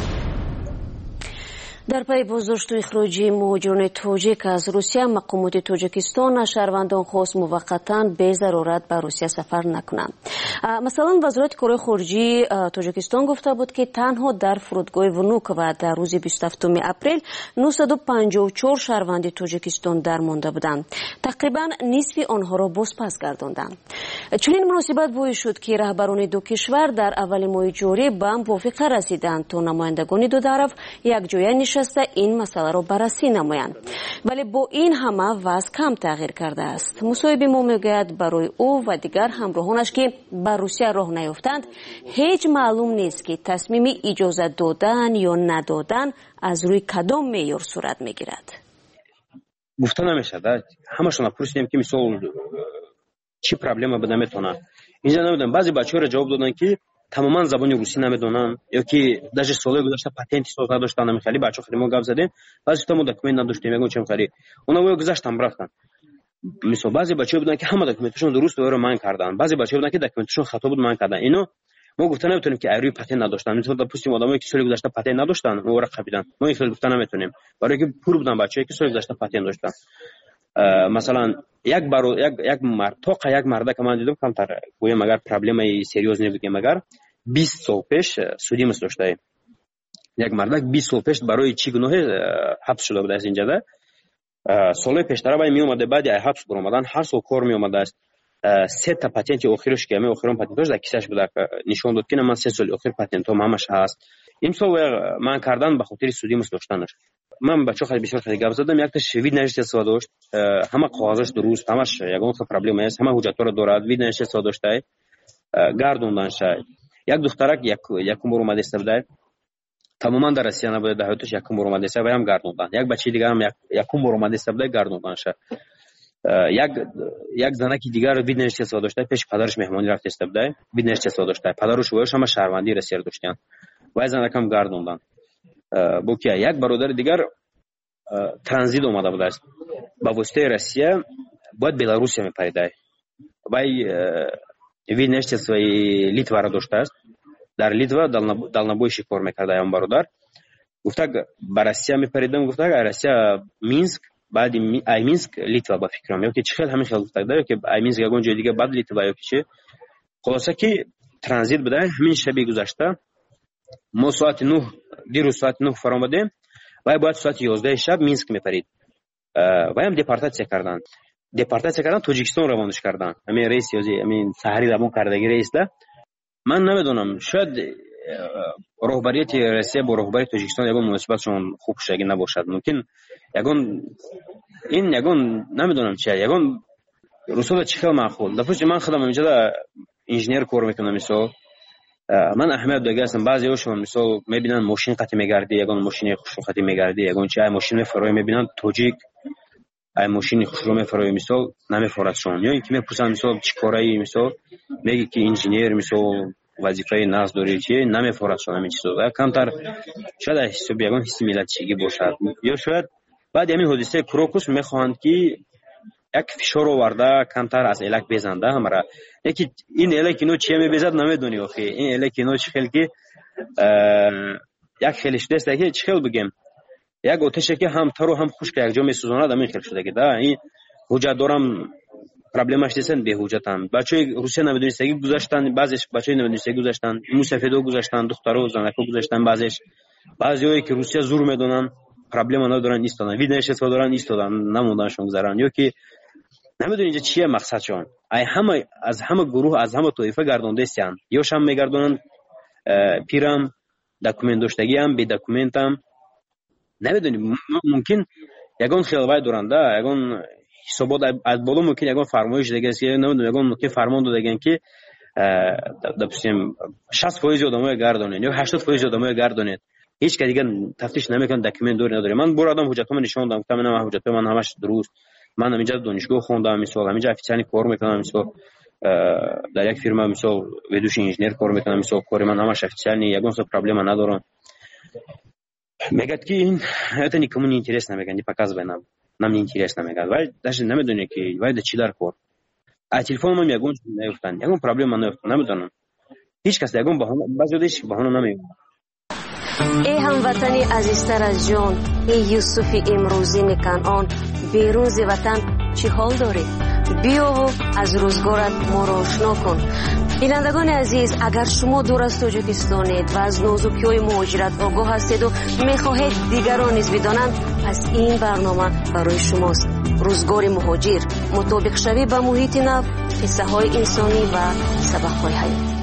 در پی بازداشت و اخراج مهاجران تاجیک از روسیه، مقامات تاجیکستان شهروندان خواست موقتا به ضرورت به روسیه سفر نکنند. مثلا وزارت کارهای خارجه تاجیکستان گفته بود که تنها در فرودگاه ونوک و در روز بیست و هفتم اپریل نهصد و پنجاه و چهار شهروند تاجیکستان درمانده بودند. تقریبا نصف آنها را بازپس گرداندند. چنین مناسبت باعث شد که رهبران دو کشور در اول ماه جاری به موافقه رسیدند تا نمایندگان دو طرف یک جای نشسته این مسئله را بررسی نمایند، ولی با این همه وضع کم تغییر کرده است. مصاحبه ما میگوید برای او و دیگر همراهانش که به روسیه راه نیفتند هیچ معلوم نیست که تصمیم اجازه دادن یا ندادن از روی کدام معیار صورت میگیرد. گفته نمیشه ده همشون پرسیدیم که مثلا چی پرابلم بده میتونه اینجا نمیدونم. بعضی بچه‌ها را جواب دادن که تماما زبان روسی نمیدونن یا که داش سال گذشته پاتنت ساز نداشتن، نمیخواد بچه‌ها خیلی ما گپ زدیم بعضی تا دکمنت نداشتیم میگم چه میخواد اونا وای گذاشتم رفتن. مثلا بعضی بچه‌ها بودن که همه دکمنتشون درست رو من کردن، بعضی بچه‌ها بودن که دکمنتشون خطا بود من کردن. اینو ما گفتن نمیتونیم که ایروی پاتنت نداشتن، مثلا تا پوستیم آدمایی که سال گذشته پاتنت نداشتن اون رو قبیدن، ما این خیلی گفتن نمیتونیم برای که پور بودن بچه‌ای که سال گذشته پاتنت داشتن. مثلا یک بار یک یک مرد تا یک مرد که من دیدم کمتر گویم اگر پرابلمی سریوز نبودیم، مگر بیست سال پیش سودی مس داشته یک مردک بیست سال پیش برای چی گناه حبس شده بوده است اینجا. سال پیشتر باید می اومده بعد از حبس برآمدن هر سال کار می اومده است. سه تا پتانت آخرش که می آخرون پتانتش در کیسش بوده نشون داد که من سه سال آخر پتانتم همش هست. این سال من کردن به خاطر سودی مس داشتنش. من بچه خیلی بسیار خیلی گپ زدم. یک تا شوید نوشته سواد داشت، همه کاغذش درست، همش یگان خیلی پرابلم است، همه حجت را دارد. وید نوشته سواد داشته گردوندن شد. یک دخترک یک یکم بار اومده است بوده، تماما در روسیه نبوده، در حیاتش یکم بار اومده است و هم گردوندن. یک بچه دیگه هم یکم بار اومده است بوده، گردوندن شد. یک یک زنکی دیگر وید نوشته سواد داشته، پیش پدرش مهمانی رفته است بوده، وید نوشته سواد داشته، پدرش و هم شهروندی روسیه داشتن و زنک هم گردوندن. بو که یک برادر دیگر ترانزیت اومده بوده است با واسطه روسیه، باید بلاروس میپریده. وای وید نوشته سواد لیتوا را داشته است، در لیتوا دالنابویشی کار میکرده هم برادر. گفته با روسیه میپریدم، گفته روسیه مینسک، بعد ای مینسک لیتوا با فکرم یا که چه خیلی همین خیلی گفته داره که ای مینسک یگان جای دیگه بعد لیتوا یا که چه. خلاصه که ترانزیت بوده. همین شبی گذشته ما ساعت نه دیروز ساعت نه فرامدیم و باید ساعت یازده شب مینسک میپرید و هم دپارتاسیا کردن. دپارتاسیا کردن تاجیکستان روانش کردن. همین رئیس یازی همین سحری روان کردگی رئیس ده. من نمیدونم شاید رهبریت روسیه با رهبری تاجیکستان یگان مناسبتشون خوب شگی نباشد. ممکن یگان این یگان نمیدونم چیه، یگان رسول چیکار معقول. دفعه من خودم اینجا انجینیر کار میکنم. مثلا من احمد دیگه هستم. بعضی هاشون مثلا میبینن ماشین قطع میگردی، یگان ماشین خوشرو قطع میگردی، یگان چه ماشین فرای میبینن تاجیک ای ماشین خوشرو میفرای مثلا نمیفرادشون، یا اینکه میپرسن مثلا چی کاری، مثلا میگی که انجینیر مثلا وظیفه ناز داری چیه، نمیفرادشون همین چیزا. کمتر شاید حساب یگان حس ملتچگی باشد، یا شاید بعد همین حادثه کروکوس میخواهند که یک فشار آورده کمتر از الک بزنده همرا. یکی این الک اینو چیه میبزد نمیدونی آخه. این الک اینو چه خیلی که یک خیلیش دست که چه خیلی بگم یک آتشه که هم تر و هم خشک یک جا میسوزاند همین خیلی شده که ده این حجت دارم پرابلمش دیسن به حجتم. بچه روسیه نمیدونستگی گذاشتن، بعضیش بچه نمیدونستگی گذاشتن، موسفیدو گذاشتن، دخترو زنکو گذاشتن، بعضیش بعضیایی که روسیه زور میدونن پرابلم ندارن ایستادن، وید نشسته دارن ایستادن نموندنشون گذرن. یا که نمیدونی اینجا چیه مقصدشون. ای همه از همه گروه از همه طایفه گردونده استن، یا شام میگردونن پیرام دکومنت داشتگی هم بی دکومنت هم نمیدونی. ممکن یگان خیلی دارن ده یگان حسابات از بالا ممکن یگان فرمایش دیگه است، نمیدونم یگان ممکن فرمان دادن که دپسیم شصت درصد آدمای گردونن یا هشتاد درصد آدمای گردونن. هیچ که دیگه تفتیش نمیکنه، دکومنت دور نداره. من برادم حجتام نشون دادم، گفتم من حجت من همش درست، من اینجا دانشگاه خوندم، مثلا اینجا افیسیانی کار میکنم، مثلا در یک فرما مثلا ویدوش انجینیر کار میکنم، مثلا کار من همش افیسیانی، یگان سو پرابلم ندارم. میگه که این حتی نیکمون اینترس نمیگن، پاکاز بینم نم اینترس نمیگن، ولی داش نمیدونه که وای چی دار کار. ا تلفن من یگان نمیفتن، یگان پرابلم من نمیدونم. هیچ کس یگان بهانه بعضیش بهانه نمیگه. ای هموطنی عزیزتر از جان، ای یوسف امروزی کنعان، بیرون ز وطن چی حال داری؟ بیا و از روزگارت ما را آشنا کن. بینندگان عزیز، اگر شما دور از تاجیکستانید و از نازکی‌های مهاجرت آگاه هستید و میخواهید دیگران نیز بدانند، پس این برنامه برای شماست. روزگار مهاجر، مطابق شوی با محیط نو، قصه های انسانی و سبق های حیات.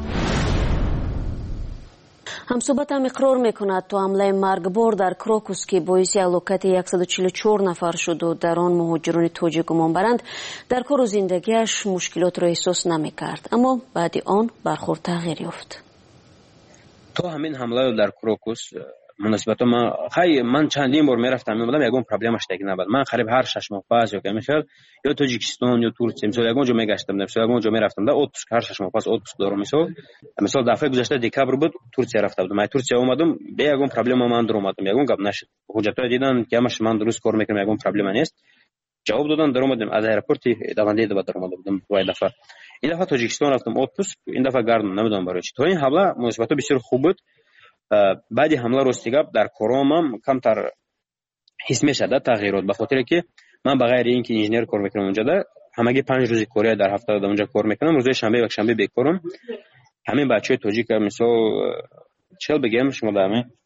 همصحبتم اقرار میکند تو حمله مرگبار در کروکوس که باعث هلاکت صد و چهل و چهار نفر شد و در آن مهاجران تاجیک گمان برند در کار و زندگیش مشکلات را احساس نمیکرد، اما بعد آن برخورد تغییر یافت. تو همین حمله در کروکوس مناسبت من خیلی من چندین بار میرفتم میبودم یگان پرابلمش دیگه نبود. من قریب هر شش ماه پس یا که میشد یا تاجیکستان یا ترکیه مثلا یگان جا میگشتم، مثلا یگان جا میرفتم در اتوبوس هر شش ماه پس اتوبوس دارم. مثلا مثلا دفعه گذشته دکبر بود ترکیه رفته بودم، من ترکیه اومدم به یگان پرابلم من در اومدم، یگان گپ نشد. حجتا دیدن که همش من درست کار میکنم، یگان پرابلم نیست. جواب دادن در اومدم از ایرپورت دوانده دو در اومدم. وای دفعه این دفعه تاجیکستان رفتم اتوبوس، این دفعه گردم نمیدونم برای چی. تو این حمله مناسبت بسیار خوب بود. بعد حمله راستیگاب در کارامم کمتر حس میشد تغییرات، به خاطر که من بغیر اینکه انجینیر کار میکنم اونجا ده همگی پنج روزی کاری در هفته در اونجا کار میکنم، روز شنبه و شنبه بیکارم. همین بچهای تاجیک مثلا چل بگم شما دامه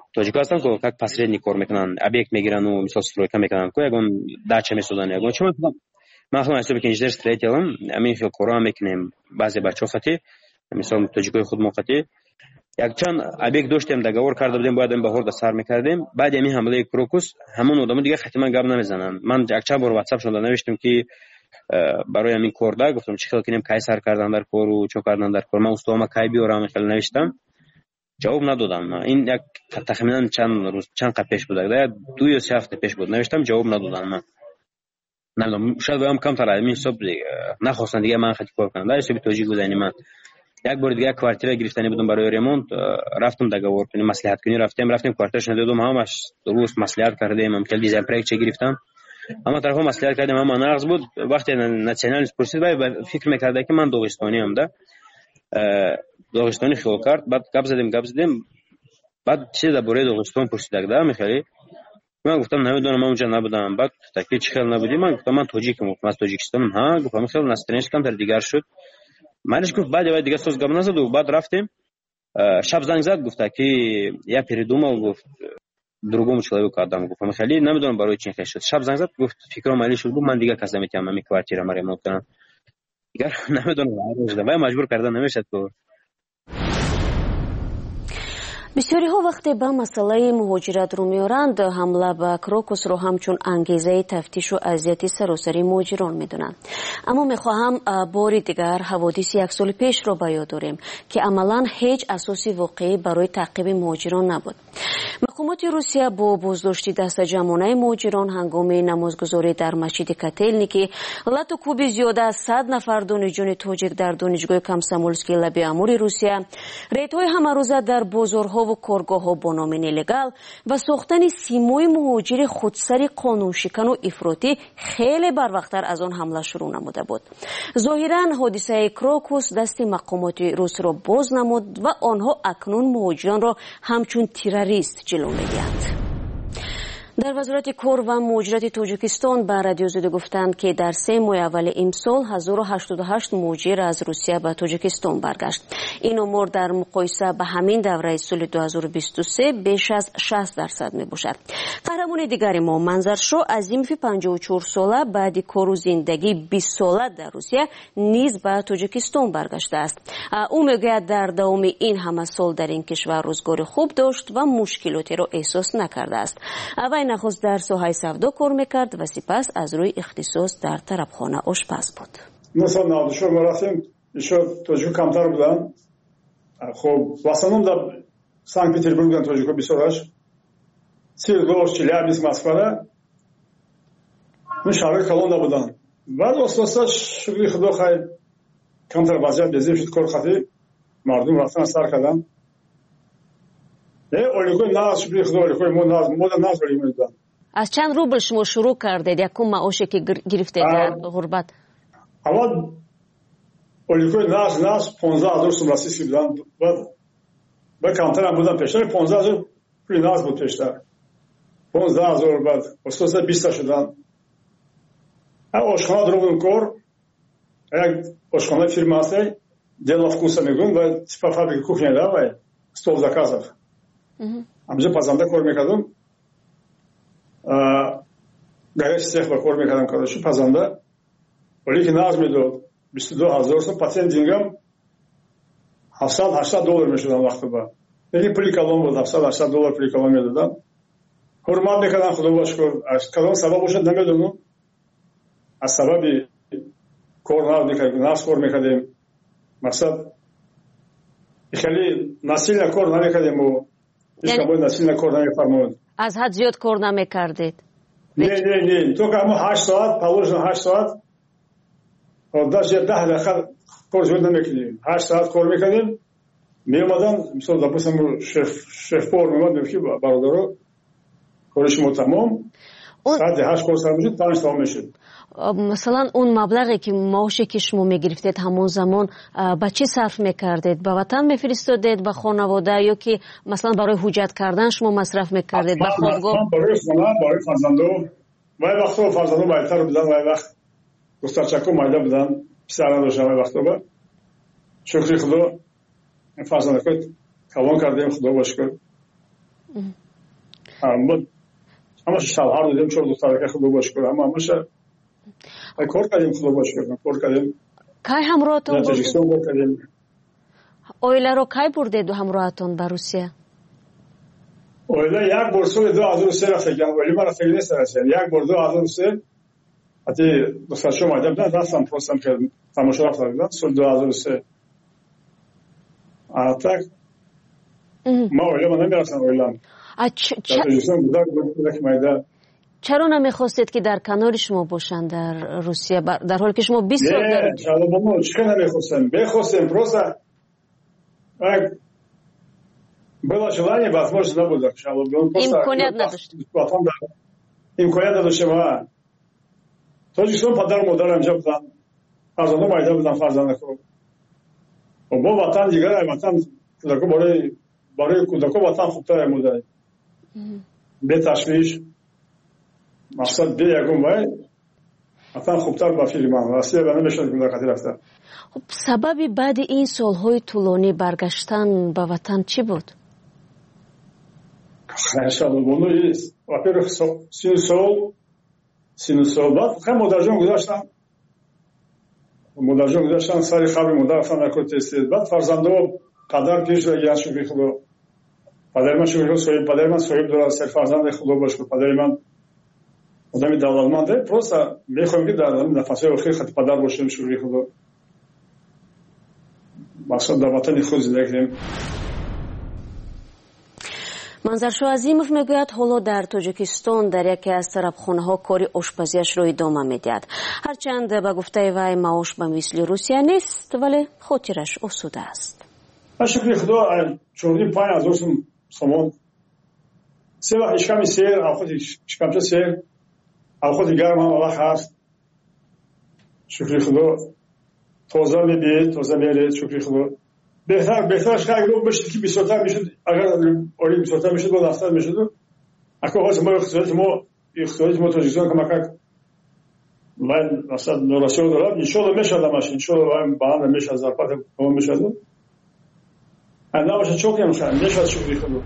тоҷика ҳастанд ки как посредник кор мекунанд, объект мегирану мисол стройка мекунанд ки ягон дача месозанд, ягон чӣ мекунанд. ман худам ҳисоби ки инженер строителам амин хел корам мекунем. баъзе бачаҳо хати мисол тоҷикои худ мо хати якчанд объект доштем, договор карда будем, бояд ин баҳор да сар мекардем. баъди ҳамин ҳамлаи крокус ҳамон одамо дига хати ман гап намезананд. ман якчанд бор ватсап шуда навиштам ки барои ҳамин корда гуфтам чӣ хел кунем, кай сар кардан дар кору чо кардан дар кор, ман устоама кай биёрам, хел навиштам. ҷавоб надодам. ин як тахминан чанд рӯз чанд қа пеш буд, ду ё се ҳафта пеш буд, навиштам, ҷавоб надодам. ман надонам, шояд боям камтар ҳамин ҳисоб нахостанд дига ман хати кор кунам. дар ҳисоби тоҷик гузайни ман як бор дига квартира гирифтани будам барои ремонт, рафтам договор кунем, маслиҳаткунӣ рафтем, рафтем квартирашон додам, ҳамаш дуруст маслиҳат кардем, ҳам дизайн проектча гирифтам, ҳама тарафо маслиҳат кардем, ҳама нағз буд. вақте националист пурсид, вай фикр мекарда ки ман доғистониам да, доғистони хиёл кард. баъд гап задем гап задем баъд чизе дар бораи доғистон пурсидак да михали. ман гуфтам намедонам, ман унҷа набудам. баъд таки чӣ хел набудӣ? ман гуфтам ман тоҷикам, гуфтам аз тоҷикистоном. ҳа гуфтам хел настроениаш камтар дигар шуд. майнаш гуфт баъд вай дигар соз гап назаду. баъд рафтем, шаб занг зад, гуфта ки я передумал, гуфт другому человеку отдам. гуфтам михали намедонам барои чин хел шуд. шаб занг зад, гуфт фикрам майли шуд, гуфт ман дигар кас наметавонам ҳамин квартирама ремонт кунам. дигар намедонам, вай маҷбур карда намешад. бисёриҳо вақте ба масъалаи муҳоҷиратро меоранд, ҳамла ба крокусро ҳамчун ангезаи тафтишу азияти саросари муҳоҷирон медонанд. аммо мехоҳам бори дигар ҳаводиси як соли пешро ба ёд орем ки амалан ҳеҷ асоси воқеӣ барои таъқиби муҳоҷирон набуд. мақомоти русия бо боздошти дастаҷамонаи муҳоҷирон ҳангоми намозгузорӣ дар масҷиди котельники лату кӯби зиёда аз сад нафар донишҷӯёни тоҷик дар донишгоҳи комсомольскии лаби амури русия, рейдҳои ҳамарӯза дар бозорҳо ва коргоҳҳо бо номи нелегал ва сохтани симои муҳоҷири худсари қонуншикану ифротӣ хеле барвақттар аз он ҳамла шурӯъ намуда буд. зоҳиран ҳодисаи крокус дасти мақомоти русро боз намуд ва онҳо акнун муҳоҷиронро ҳамчун террорист ҷилӯ медиҳанд. дар вазорати кор ва муҳоҷирати тоҷикистон ба радиозода гуфтанд ки дар се моҳи аввали имсол ҳазору ҳаштоду ҳашт муҳоҷир аз русия ба тоҷикистон баргашт. ин омор дар муқоиса ба ҳамин давраи соли ду ҳазору бисту се беш аз шаст дарсад мебошад. қаҳрамони дигари мо Манзаршо Азимови панҷоҳу чор сола баъди кору зиндагии бист сола дар Русия низ ба Тоҷикистон баргаштааст. ӯ мегӯяд дар давоми ин ҳама сол дар ин кишвар рӯзгори хуб дошт ва мушкилотеро эҳсос накардааст. вай нахуст дар соҳаи савдо кор мекард ва сипас аз рӯи ихтисос дар тарабхона ошпаз буд. Мисол навдушо мо рафтем, ишо тоҷико камтар будан. Хоб в основном дар Санкт-Петербург будан тоҷико бисёраш. Свердловск, Челябинск, Москвада. Ну шаҳрҳои калон набудан. Баъд оста-оста шукри худо хай камтар вазъият безеб шуд, кор хати мардум рафтан сар кардан. Э оликои нағз шукри худо, оликои мо нағз, мо дар нағз оликои будан. аз чанд рубл шумо шурӯъ кардед якум маоше ки гирифтед дар ғурбат? аввал оликои нағз нағз понздаҳ ҳазор сум российский будан. баъд ба камтарам будан, пештар понздаҳ ҳазор пули нағз буд пештар. понздаҳ ҳазор баъд оста-оста биста шудан. а ошхона дро будем кор, як ошхона фирма ҳастай, дело вкуса мегӯям ва типа фабрика кухня да ва стол заказов. ҳамҷо пазанда кор мекардам. горячий цех ба кор мекардам, кардашо пазанда. оле ки нағз медод бисту ду ҳазор сум, патент дингам ҳафтсад ҳаштад доллар мешудам вақти ба. Яки пули калон буд, ҳафтсад ҳаштад доллар пули калон медодам. ҳурмат мекардам, худо бошкур. аз кадом сабаб бошад намедонам. аз сабаби кор нағз кор мекардем. мақсад ихали насилна кор намекардем. насилна кор намефармонд. аз ҳад зиёд кор намекардед? не не не то ки ҳама ҳашт соат положено, ҳашт соат даже даҳ дақиқа кор зиёд намекардем. ҳашт соат кор мекардем. меомадам мисол допустим шеф-повар меомад мегӯфт ки бародаро кори шумо тамом, саати ҳашт кор сар мешуд, панҷ тамом мешуд. масалан он маблағе ки маоше ки шумо мегирифтед ҳамон замон ба чӣ сарф мекардед? ба ватан мефиристодед, ба хонавода, ё ки масалан барои ҳуҷҷат кардан шумо масраф мекардед, ба хобгоҳ? барои хона, барои фарзандо. вай вақтҳо фарзандо майтар будан, вай вақт духтарчако майда будан, писар надоштам вай вақтоба. шукри худо фарзандако калон кардем, худо бошкур. ما همش شهر دیدیم چهار دختر که خدا باش کرد اما همش ای کار کردیم خدا باش کردیم کار کردیم کی همراهتون بود اویلا رو کی برده دو همراهتون به روسیه اویلا یک بار سال دو هزار و سه رفته گم ولی من رفته نیست رسید یک بار دو هزار و سه حتی دختر شما ایدم نه راستم پرستم که تماشا رفتم سال دو هزار و سه اتاق ما اویلا من نمیرسم اویلا چرا نمیخواستید که در کنار شما باشن در روسیه در حالی که شما بیست سال در نه چرا نمیخواستم بخواستم просто было желание возможность набудок امکانیت نداشت امکانیت نداشتم توجیستان پدر مادر اینجا بودن فرزندان مایده بودن فرزند خود و با وطن دیگر وطن کودکو برای برای کودکو وطن خوبتر مونده به تشویش مقصد به یکم وای وطن خوبتر با فیلم هم راستی به نمیشد کودکتی رفته. خب سببی بعد این سالهای طولانی برگشتن به وطن چی بود؟ انشالله بونو است واپر سین سال سین سال بعد خیلی مادرجان گذاشتم مادرجان گذاشتم سری خبر مادر رفتن نکرد تستید بعد فرزنده قدر پیش رو یه شکری خدا پدر من شکری صاحب پدر من صاحب داره سر فرزند خدا باشه پدر من آدمی دولتمنده просто میخوام که در نفس‌های آخر خط پدر باشم شکری خدا مقصد در وطن خود زندگی کنیم. منظرشو عظیمов میگوید حالا در تاجیکستان در یکی از طرفخانه‌ها کاری آشپزیش رو ادامه میدهد. هرچند به گفته وی معاش به مثل روسیه نیست ولی خاطرش آسوده است. شکر خدا چوری پنج هزار سوم سه وقت اشکامی سیر آخوتی اشکامچه سیر آخوتی گرم هم الله هست شکر خدا تازه میبید تازه میرید شکر خدا بهتر بهترش که اگر بشید که بیشتر میشد اگر اولی بیشتر میشد با دفتر میشد اگه واسه ما اختیارات ما اختیارات ما تاجیکستان کمک من مثلا نوراسیون دارم ان شاء الله میشه دمش ان شاء الله بعد میشه از زرپات کم میشه انا باشه چوکی میشه میشه شکر خدا.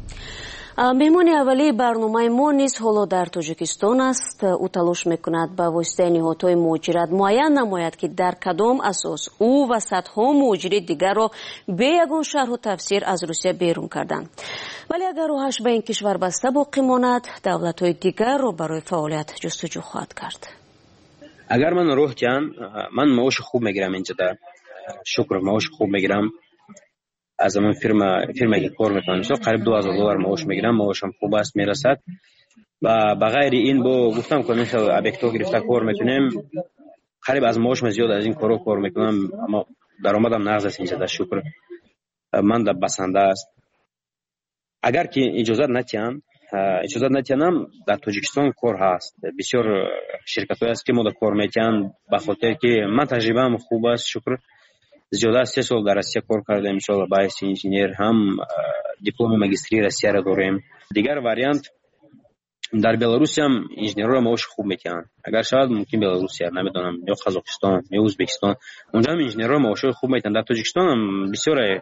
مهمانی اولی برنامه ما نیز حالا در تاجیکستان است. او تلاش میکند با واسطه نهادهای مهاجرت معین نماید که در کدام اساس او و صدها مهاجر دیگر را به یگان شرح و تفسیر از روسیه بیرون کردند. ولی اگر راهش به این کشور بسته باقی ماند دولت‌های دیگر را برای فعالیت جستجو خواهد کرد. اگر من روح جان من معاش خوب میگیرم اینجا در شکر معاش خوب میگیرم از من فرما فرما که کار میکنم مثلا قریب دو هزار دلار معاش میگیرم معاشم خوب است میرسد و بغیر این با گفتم که مثلا ابیکتو گرفته کار میکنیم قریب از معاشم زیاد از این کارو کار میکنم اما درآمدم نقص است اینجا در شکر من در بسنده است. اگر که اجازه نتیام اجازه نتیام در تاجیکستان کار هست بسیار شرکت‌های است که ما در کار میکنن به خاطر که من تجربه‌ام خوب است شکر زیاده از سه سال در روسیه کار کردم ان شاء الله باعث انجینیر هم دیپلم ماجستری روسیه را داریم. دیگر واریانت در بلاروس هم انجینرها معاش خوب میکنن اگر شاید ممکن بلاروسیا نمیدونم یا قزاقستان یا ازبکستان اونجا هم انجینرها معاش خوب میکنن. در تاجیکستان هم بسیار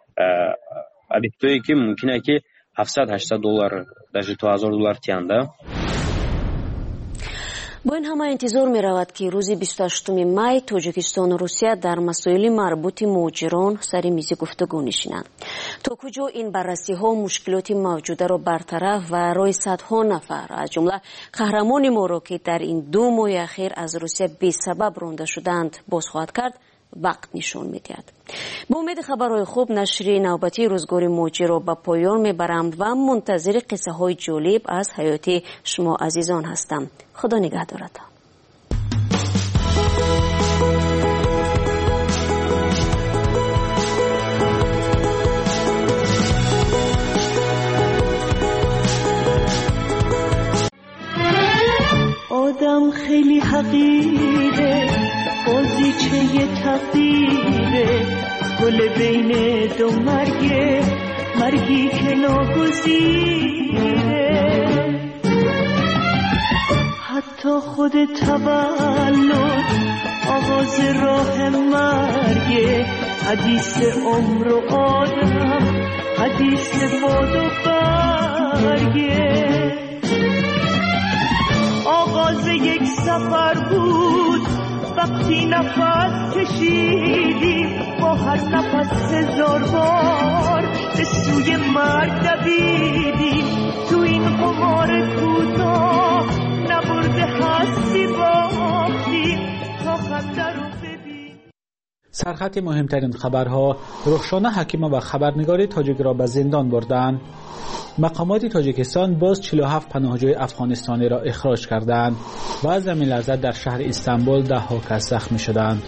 ابیکتایی که ممکنه که هفتصد هشتصد دلار در دو هزار دلار تیانده. با این همه انتظار می رود که روز بیست و هشتم می تاجیکستان و روسیه در مسائل مربوط مهاجران سر میز گفتگو نشینند. تا کجا این بررسی ها مشکلات موجوده را برطرف و رای صدها نفر از جمله قهرمان ما را که در این دو ماه اخیر از روسیه بی سبب رانده شدند باز خواهد کرد وقت نشان میدهد. با امید خبرهای خوب نشر نوبتی روزگار مهاجر را به پایان میبرم و منتظر قصه های جالب از حیات شما عزیزان هستم. خدا نگهدارتان. آدم خیلی حقیره بازیچه تقدیره گل بین دو مرگه مرگی که ناگزیره حتی خود تولد آغاز راه مرگه حدیث عمر و آدم حدیث باد و برگه مرگه آغاز یک سفر بود وقتی نفس کشیدیم با هر نفس هزار بار به سوی مرگ دویدیم تو این قمار کوتاه نبرده هستی باختیم تا خنده رو ببین. سرخط مهمترین خبرها: رخشانه حکیمه و خبرنگار تاجیک را به زندان بردند. مقامات تاجیکستان باز چهل و هفت پناهجوی افغانستانی را اخراج کردند و از همین لحظه در شهر استانبول ده ها کس زخمی شدند.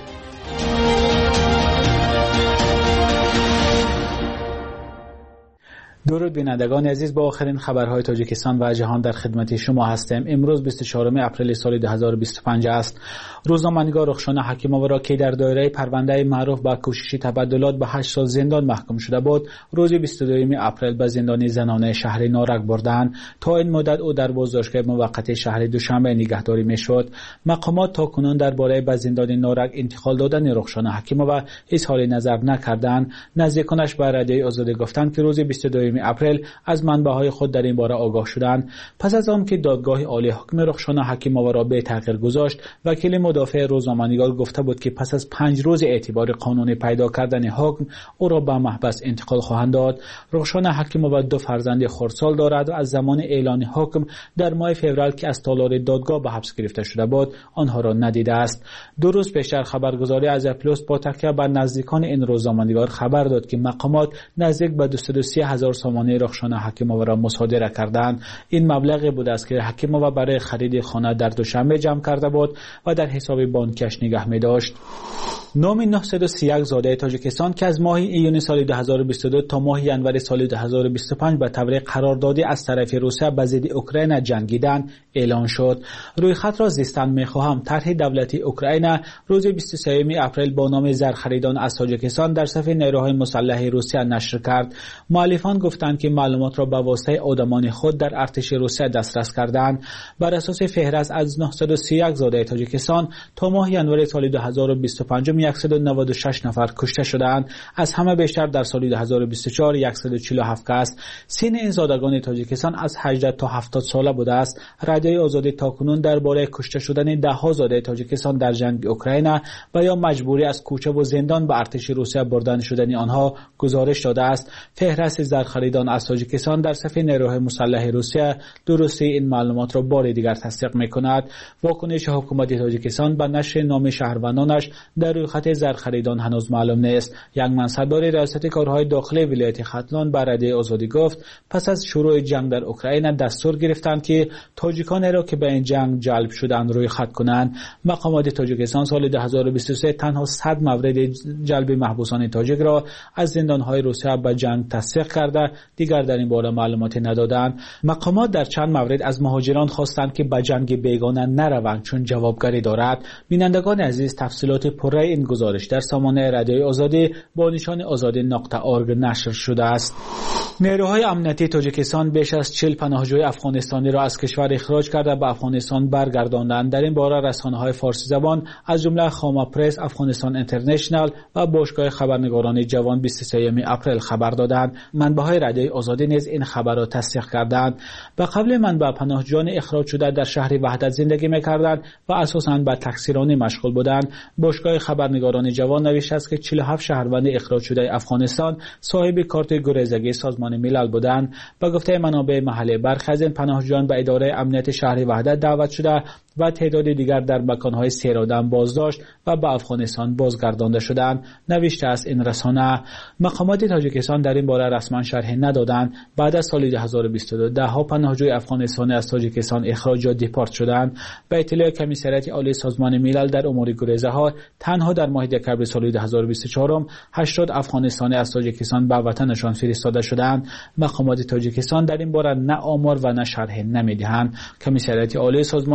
درود بینندگان عزیز، با آخرین خبرهای تاجیکستان و جهان در خدمت شما هستیم. امروز بیست و چهارم اپریل سال دو هزار و بیست و پنج است. روزنامه‌نگار رخشانه حکیمووا را که در دایره پرونده معروف به کوشش تبدلات به هشت سال زندان محکوم شده بود، روز بیست و دوم اپریل به زندان زنانه شهر نارک بردند. تا این مدت او در بازداشتگاه موقت شهر دوشنبه نگهداری میشد. مقامات تاکنون درباره به زندان نارک انتقال دادن رخشانه حکیمووا اظهار نظر نکردند. نزدیکانش به رادیوی آزادی گفتند که روز بیست و دوم اپریل از منبع‌های خود در این باره آگاه شدند. پس از آنکه دادگاه عالی حکم رخشانه حکیمووا را به تغییر گذاشت، وکیل مدافع روزنامه‌نگار گفته بود که پس از پنج روز اعتبار قانونی پیدا کردن حکم او را به محبس انتقال خواهند داد. رخشانه حکیمووا دو فرزند خردسال دارد و از زمان اعلان حکم در ماه فوریه که از تالار دادگاه به حبس گرفته شده بود آنها را ندیده است. دو روز پیشتر خبرگزاری از پلوس با تکیه بر نزدیکان این روزنامه‌نگار خبر داد که مقامات نزدیک به دویست و سی هزار سامانه رخشانه حکیمووا را مصادره کردند. این مبلغی بود است که حکیمووا برای خرید خانه در دوشنبه جمع کرده بود و در حساب بانکیش نگه می داشت. نام نهصد و سی و یک زاده تاجیکستان که از ماه ایون سال دو هزار و بیست و دو تا ماه ژانویه سال دو هزار و بیست و پنج به طور قراردادی از طرف روسیه به ضد اوکراین جنگیدن اعلان شد. روی خط را زیستن می‌خواهم. طرح دولتی اوکراین روز بیست و سوم اپریل با نام زرخریدان از تاجیکستان در صفحه نیروهای مسلح روسیه نشر کرد. مؤلفان گفتند که معلومات را به واسطه آدمان خود در ارتش روسیه دسترس کردند. بر اساس فهرست از نهصد و سی و یک زاده تاجیکستان تا ماه ژانویه سال دو هزار و بیست و پنج صد و نود و شش نفر کشته شدند. از همه بیشتر در سال دو هزار و بیست و چهار صد و چهل و هفت کس. سن این زادگان تاجیکستان از هجده تا هفتاد ساله بوده است. رادیوی آزادی تاکنون درباره کشته شدن ده ها زاده تاجیکستان در جنگ اوکراین و یا مجبوری از کوچه و زندان به ارتش روسیه بردن شدن آنها گزارش داده است. فهرست زرخریدان از تاجیکستان در صفحه نیروهای مسلح روسیه درستی این معلومات را بار دیگر تصدیق می‌کند. واکنش حکومت تاجیکستان به نشر نام شهروندانش در روی خط زرخریدان هنوز معلوم نیست. یک منصبدار ریاست کارهای داخلی ولایت ختلان به رادیوی آزادی گفت پس از شروع جنگ در اوکراین دستور گرفتند که تاجیکان را که به این جنگ جلب شدند روی خط کنند. مقامات تاجیکستان سال دو هزار و بیست و سه تنها صد مورد جلب محبوسان تاجیک را از زندان‌های روسیه به جنگ تصدیق کرده، دیگر در این باره معلوماتی ندادند. مقامات در چند مورد از مهاجران خواستند که به جنگ بیگانه نروند چون جوابگری دارد. بینندگان عزیز، تفصیلات پره این گزارش در سامانه رادیوی آزادی با نشان آزادی نقطه ارگ نشر شده است. نیروهای امنیتی تاجیکستان بیش از چهل پناهجوی افغانستانی را از کشور اخراج کرده به افغانستان برگرداندند. در این باره رسانه‌های فارسی زبان از جمله خاما پرس، افغانستان اینترنشنال و باشگاه خبرنگاران جوان بیست و سوم اپریل خبر دادند. منبع‌های رادیوی آزادی نیز این خبر را تصدیق کردند. به قبل منبع پناهجویان اخراج شده در شهر وحدت زندگی می‌کردند و اساساً به تکثیرانی مشغول بودند. باشگاه خبرنگاران جوان نوشته است که چهل و هفت شهروند اخراج شده افغانستان صاحب کارت گریزگی سازمان ملل بودند. به گفته منابع محلی، برخی از این پناهجویان به اداره امنیت شهر وحدت دعوت شده و تعداد دیگر در مکان‌های سیرادن بازداشت و به افغانستان بازگردانده شدند. نوشته است این رسانه. مقامات تاجیکستان در این باره رسما شرحی ندادند. بعد از سال دو هزار و بیست و دو ده ها پناهجوی افغانستانی از تاجیکستان اخراج یا دیپورت شدند. به اطلاع کمیسریت عالی سازمان ملل در امور گریزها، تنها در ماه دکمبر سال دو هزار و بیست و چهار هشتاد افغانستانی از تاجیکستان به وطنشان فرستاده شدند. مقامات تاجیکستان در این باره نه آمار و نه شرح نمی‌دهند. کمیسریت عالی سازمان ملل در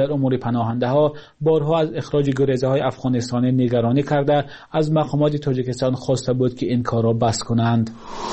در امور پناهنده ها بارها از اخراج گریزه های افغانستانی نگرانی کرده از مقامات تاجیکستان خواسته بود که این کار را بس کنند.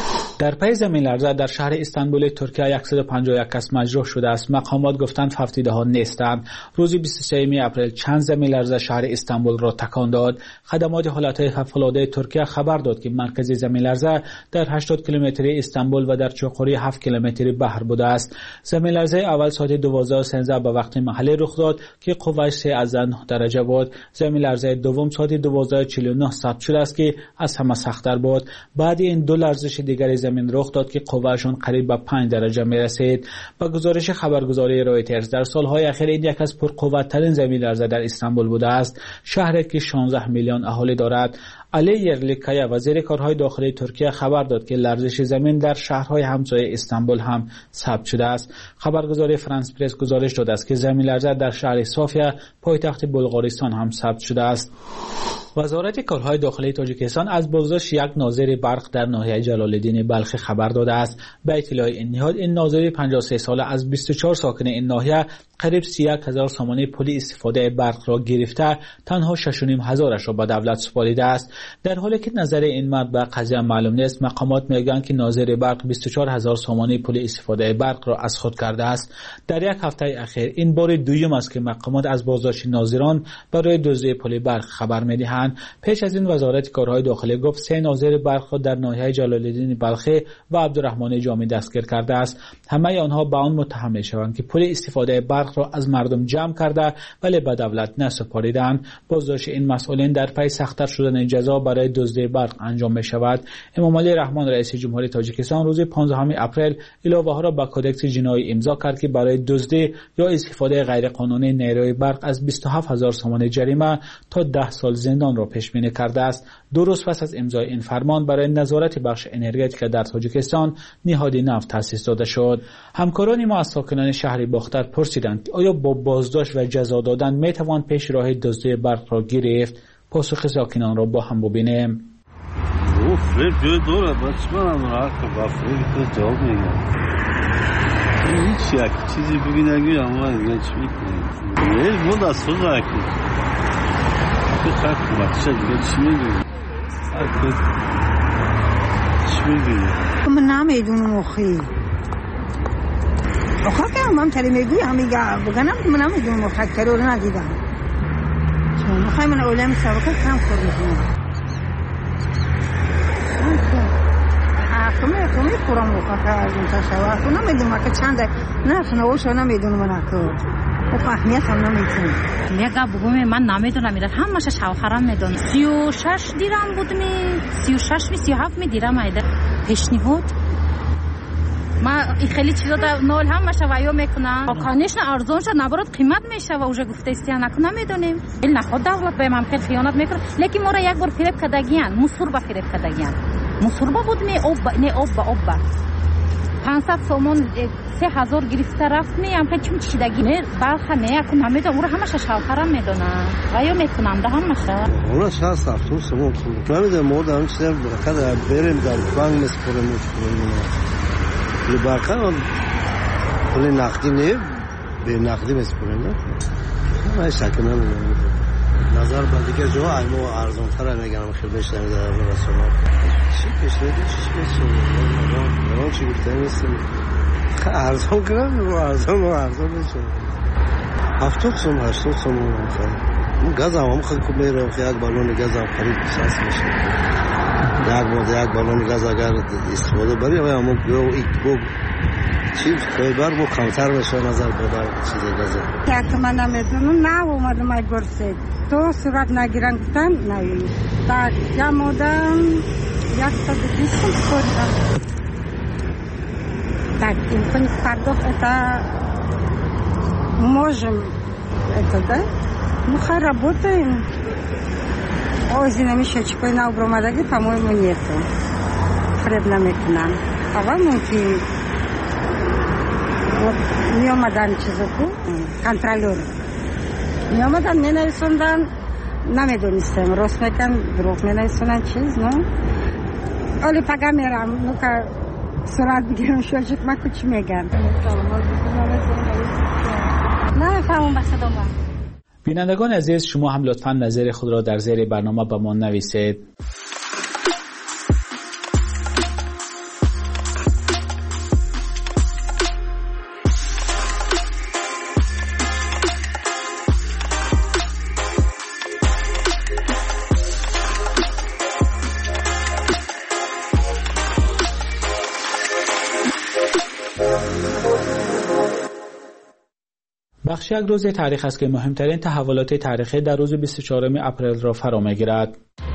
در پی زمین لرزه در شهر استانبول ترکیه صد و پنجاه و یک کس مجروح شده است. مقامات گفتند هفتیده ها نیستند. روز بیست و سوم اپریل چند زمین لرزه شهر استانبول را تکان داد. خدمات حالات فوق‌العاده ترکیه خبر داد که مرکز زمین لرزه در هشتاد کیلومتری استانبول و در چوخوری هفت کیلومتری بحر بوده است. زمین لرزه اول ساعت دوازده و سیزده به وقت محلی رخ داد که قوه‌اش سه از نه درجه بود. زمین لرزه دوم ساعت دوازده و چهل و نه ثبت شده است که از همه سخت‌تر بود. بعد این دو لرزش دیگری زمین رخ داد که قوه‌شان قریب به پنج درجه می رسید. با گزارش خبرگزاری رویترز در سالهای اخیر این یک از پرقوت‌ترین زمین لرزه در استانبول بوده است. شهری که شانزده میلیون اهالی دارد. علی یرلیکایا وزیر کارهای داخلی ترکیه خبر داد که لرزش زمین در شهرهای همسایه استانبول هم ثبت شده است. خبرگزاری فرانس پرس گزارش داده است که زمین لرزه در شهر صوفیا پایتخت بلغارستان هم ثبت شده است. وزارت کارهای داخلی تاجیکستان از بازداشت یک ناظر برق در ناحیه جلال‌الدین بلخی خبر داده است. به اطلاع این نهاد این ناظر پنجاه و سه ساله از بیست و چهار ساکن این ناحیه قریب سی و یک هزار سامانه پولی استفاده برق را گرفته تنها شش و نیم هزارش را به دولت سپاریده است. در حالی که نظر این مرد به قضیه معلوم نیست، مقامات میگویند که ناظر برق بیست و چهار هزار سامانه پول استفاده برق را از خود کرده است. در یک هفته اخیر این بار دوم است که مقامات از بازداشت ناظران برای دزدی پول برق خبر میدهند. پیش از این وزارت کارهای داخلی گفت سه ناظر برق را در ناحیه جلال‌الدین بلخی و عبدالرحمن جامی دستگیر کرده است. همه آنها به آن متهم میشوند که پول استفاده برق را از مردم جمع کرده ولی به دولت نسپاریدند. بازداشت این مسئولین در پی سخت‌تر شدن جزا برای دزدی برق انجام می شود. امام علی رحمان رئیس جمهوری تاجیکستان روز پانزدهم اپریل علاوه ها را به کدکس جنایی امضا کرد که برای دزدی یا استفاده غیرقانونی نیروی برق از بیست و هفت هزار تومان جریمه تا ده سال زندان را پیش بینی کرده است. دو روز پس از امضای این فرمان برای نظارت بخش انرژتیک در تاجیکستان نهاد نفت تأسیس داده شد. همکاران ما از ساکنان شهر باختر پرسیدند آیا با بازداشت و جزا دادن می توان پیش راه دزدی برق را گرفت؟ پاسخ ساکنان را با هم ببینیم. او فریب جای داره بچه من هم را که با فریب که جواب میگم هیچ یک چیزی بگی نگی اما دیگه چی میکنیم یه بود از خود را که که خرک بچه دیگه چی میگیم چی میگیم من نمیدونم اخی اخی که هم تری میگوی همیگه بگنم من نمیدونم اخی تری رو ندیدم چون اخی من اولم سابقه کم خورد کمی کمی پورم وقت از این تشوار کنم نمیدونم که چنده نه نوش نمیدونم من که او فهمیت هم نمیدونم میگه بگم من نمیدونم میره همش شوهرم میدونه سی و شش دیرم بود می سی و شش می سی و هفت می دیرم ایده پیشنهاد ما خیلی چیزا در نول هم مشوایو میکنن کانش نه ارزون شد نبرد قیمت میشه و اوجه گفته است نه نمیدونیم این نخود دولت به ممکن خیانت میکنه لیکن ما را یک بار فریب کردگیان مصور به فریب کردگیان مصور بود می اوب نه اوب با اوب پانصد تومان سه هزار گرفته رفت می هم که چون چیدگی نه بلخ نه یکم نمیدونم اون همش شوهرم میدونن و یا میکنم ده همش اون شخص افتون سمون خوب نمیدونم مردم چه برکت بریم در بانک مسپرم میکنیم لباقا ولی نقدی نه به نقدی مسپرم نه من شک نمیدونم نظر به دیگه جو علمو ارزون تر میگم خیلی بیشتر در رسومات چی پیشنهاد چی پیشنهاد درون چی گفته نیست ارزون کنم رو ارزون رو ارزون میشه هفتاد سوم هشتاد سوم اون گاز هم خیلی خوب میره یک بالون گاز هم قریب شصت میشه یک بود یک بالون گاز اگر استفاده بری و همون گو ایک چی خیبر بو کمتر بشه نظر بدار چیز گاز یک من نمیدونم نه اومدم مجبور سید تو صورت نگیرن گفتم نه tak ja modem jak to действительно сколько так и пардон это можем это да мы работаем озина мешочкой на обромадаге по-моему нету хребнами к нам а вам муки вот неомадан чизоку контролер неомадан не нарисундан نمیدونستم راست میگن دروغ مینویسن چیز نه ولی پگا میرم نو که سرعت بگیرم شوچک ما کچ میگن نمیفهمم به صدا من. بینندگان عزیز، شما هم لطفاً نظر خود را در زیر برنامه به ما نویسید. بخش یک روز تاریخ است که مهمترین تحولات تاریخی در روز بیست و چهارم اپریل را فرا می‌گیرد.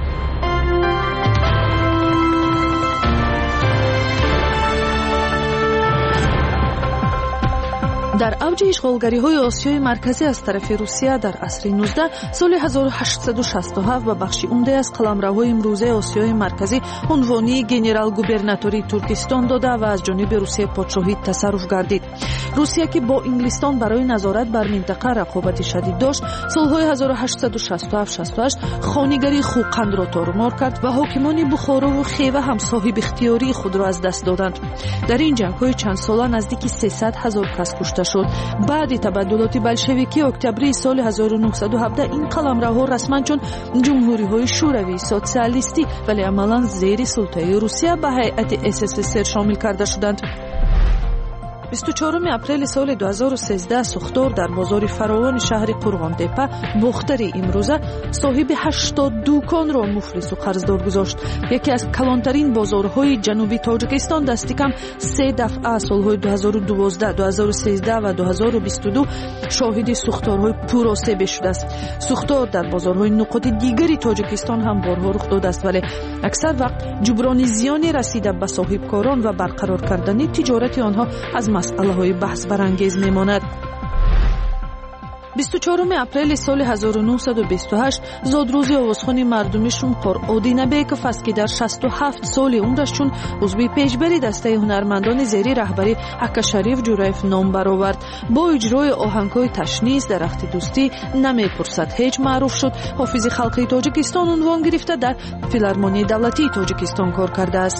در اوج اشغالگری‌های آسیای مرکزی از طرف روسیه در عصر نوزدهم سال هزار و هشتصد و شصت و هفت و بخشی عمده از قلمروهای امروزه آسیای مرکزی عنوانی گنرال گوبرناتوری ترکستان داده و از جانب روسیه پادشاهی تصرف گردید. روسیه که با انگلستان برای نظارت بر منطقه رقابت شدید داشت، سالهای هزار و هشتصد و شصت و هفت شصت و هشت خانیگری خوقند را تارمار کرد و حاکمان بخارا و خیوه هم صاحب اختیاری خود را از دست دادند. در این جنگ‌های چند ساله نزدیک سیصد هزار کس کشته شد. بعد تبدلات بلشویکی اکتبری سال هزار و نهصد و هفده این قلمروها رسما چون جمهوری‌های شوروی سوسیالیستی ولی عملاً زیر سلطه روسیه به هیئت اس اس اس شامل کرده شدند. بیست و چهارم اپریل سال دو هزار و سیزده سوختار در بازار فراوان شهر قرغان تپه بختری امروزه صاحب هشتاد دکان را مفلس و قرضدار گذاشت. یکی از کلانترین بازارهای جنوبی تاجیکستان دستی کم سه دفعه سالهای دو هزار و دوازده، دو هزار و سیزده و دو هزار و بیست و دو شاهد سوختارهای پرآسیب شده است. سوختار در بازارهای نقاط دیگری تاجیکستان هم بارها رخ داده است ولی اکثر وقت جبران زیانی رسیده به صاحبکاران و برقرار کردن تجارت آنها از مسئله های بحث برانگیز میماند. بیست و چهارم اپریل سال هزار و نهصد و بیست و هشت زادروزی آوازخوانی مردمیشون پر اودینبیکوف است که در شصت و هفت سال عمرش چون عضو پیشبری دسته هنرمندان زیر رهبری حق شریف جورایف نام برآورد. با اجرای آهنگ‌های تشنیس درخت دوستی نمیپرسد هیچ معروف شد. حافظ خلقی تاجیکستان عنوان گرفته در فیلارمونی دولتی تاجیکستان کار کرده است.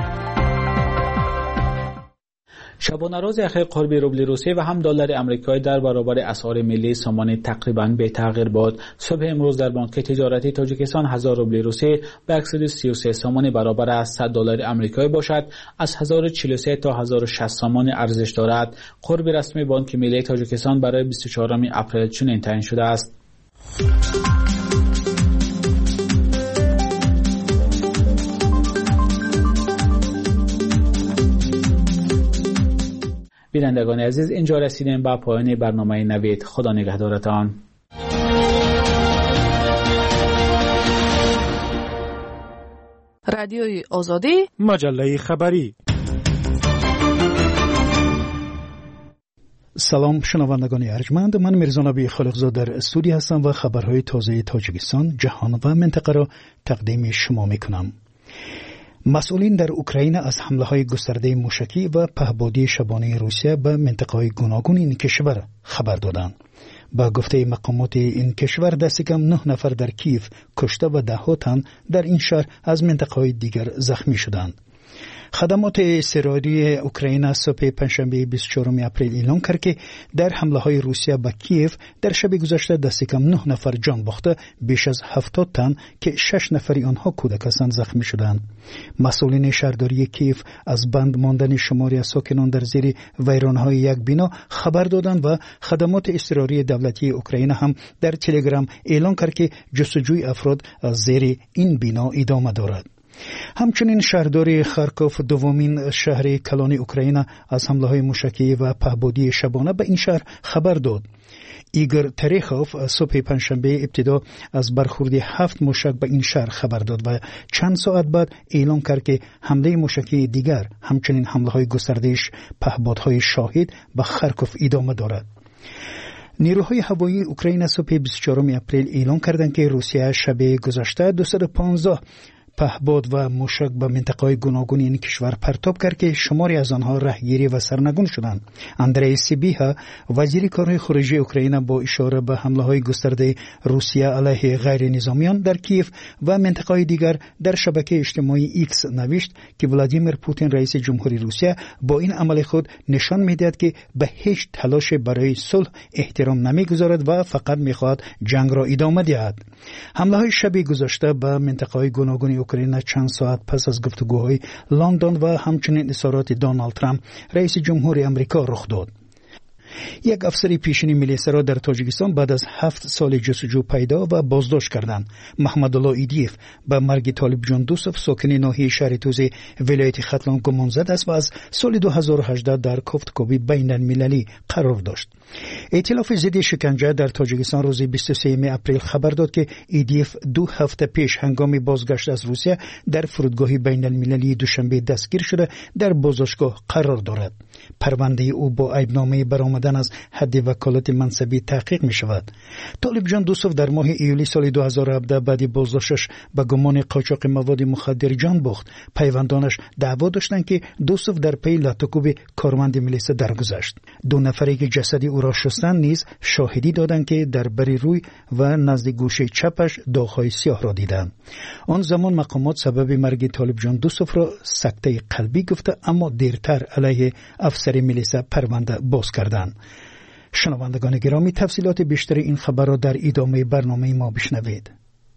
شبانه روز اخیر قرب روبل روسی و هم دلار آمریکایی در برابر اسعار ملی سامان تقریباً به تغییر بود. صبح امروز در بانک تجارتی تاجیکستان هزار روبل روسی به صد و سی و سه سامان برابر از صد دلار آمریکایی باشد از هزار و چهل و سه تا هزار و شصت سامان ارزش دارد. قرب رسمی بانک ملی تاجیکستان برای بیست و چهارم اپریل چنین تعیین شده است. بینندگان عزیز، اینجا رسیدیم به پایان برنامه نوید. خدا نگهدارتان. رادیوی آزادی، مجله خبری. سلام شنوندگان ارجمند، من میرزا نبی خالقزاده در استودیو هستم و خبرهای تازه تاجیکستان، جهان و منطقه را تقدیم شما میکنم. مسئولین در اوکراین از حمله‌های گسترده موشکی و پهپادی شبانه روسیه به منطقه‌های گوناگون این کشور خبر دادند. با گفته مقامات این کشور دست کم نه نفر در کیف کشته و ده ها تن در این شهر از منطقه‌های دیگر زخمی شدند. خدمات اضطراری اوکراین صبح پنجشنبه بیست و چهارم اپریل اعلام کرد که در حمله‌های روسیه به کیف در شب گذشته دست کم نه نفر جان باخته، بیش از هفتاد تن که شش نفری آنها کودک هستند زخمی شدند. مسئولین شهرداری کیف از بند ماندن شماری از ساکنان در زیر ویرانه‌های یک بنا خبر دادند و خدمات اضطراری دولتی اوکراین هم در تلگرام اعلام کرد که جستجوی افراد از زیر این بنا ادامه دارد. همچنین شهرداری خارکوف دومین شهر کلان اوکراین از حمله‌های موشکی و پهپادی شبانه به این شهر خبر داد. ایگور تریخوف صبح پنجشنبه ابتدا از برخورد هفت موشک به این شهر خبر داد و چند ساعت بعد اعلام کرد که حمله موشکی دیگر همچنین حمله‌های گسترده‌اش پهپادهای شاهد به خارکوف ادامه دارد. نیروهای هوایی اوکراین صبح بیست و چهارم اپریل اعلام کردند که روسیه شب گذشته دویست و پانزده پهباد و موشک به منطقه‌های گوناگون این کشور پرتاب کرد که شماری از آنها رهگیری و سرنگون شدند. اندری سیبیها وزیر کارهای خارجه اوکراین با اشاره به حمله‌های گسترده روسیه علیه غیر نظامیان در کیف و منطقه‌های دیگر در شبکه اجتماعی ایکس نوشت که ولادیمیر پوتین رئیس جمهوری روسیه با این عمل خود نشان می‌دهد که به هیچ تلاش برای صلح احترام نمی‌گذارد و فقط می‌خواهد جنگ را ادامه دهد. حمله‌های شب گذشته به منطقه‌های گوناگون اوکراین چند ساعت پس از گفتگوهای لندن و همچنین اظهارات دونالد ترامپ رئیس جمهوری آمریکا رخ داد. یک افسر پیشین میلیسا را در تاجیکستان بعد از هفت سال جستجو پیدا و بازداشت کردند. محمد الله ایدیف به مرگ طالب جان دوسف ساکن ناحیه شهر توز ولایت ختلان گمان زد است و از سال دو هزار و هجده در کوفتکوبی بین المللی قرار داشت. ائتلاف ضد شکنجه در تاجیکستان روز بیست و سوم اپریل خبر داد که ایدیف دو هفته پیش هنگام بازگشت از روسیه در فرودگاه بین المللی دوشنبه دستگیر شده در بازداشتگاه قرار دارد. پرونده او با عیبنامه برآمدن از حد وکالت منصبی تحقیق می شود. طالب جان دوسف در ماه ایولی سال دو هزار و هفده بعد بازداشتش به گمان قاچاق مواد مخدر جان باخت. پیوندانش دعوا داشتند که دوسف در پی لاتوکوب کارمند میلیسا درگذشت. دو نفری که جسد او را شستند نیز شاهدی دادند که در بری روی و نزد گوشه چپش داغ‌های سیاه را دیدند. آن زمان مقامات سبب مرگ طالب جان دوسف را سکته قلبی گفته، اما دیرتر علیه افسر میلیسا پرونده باز کردند. شنوندگان گرامی، تفصیلات بیشتر این خبر را در ادامه برنامه ما بشنوید.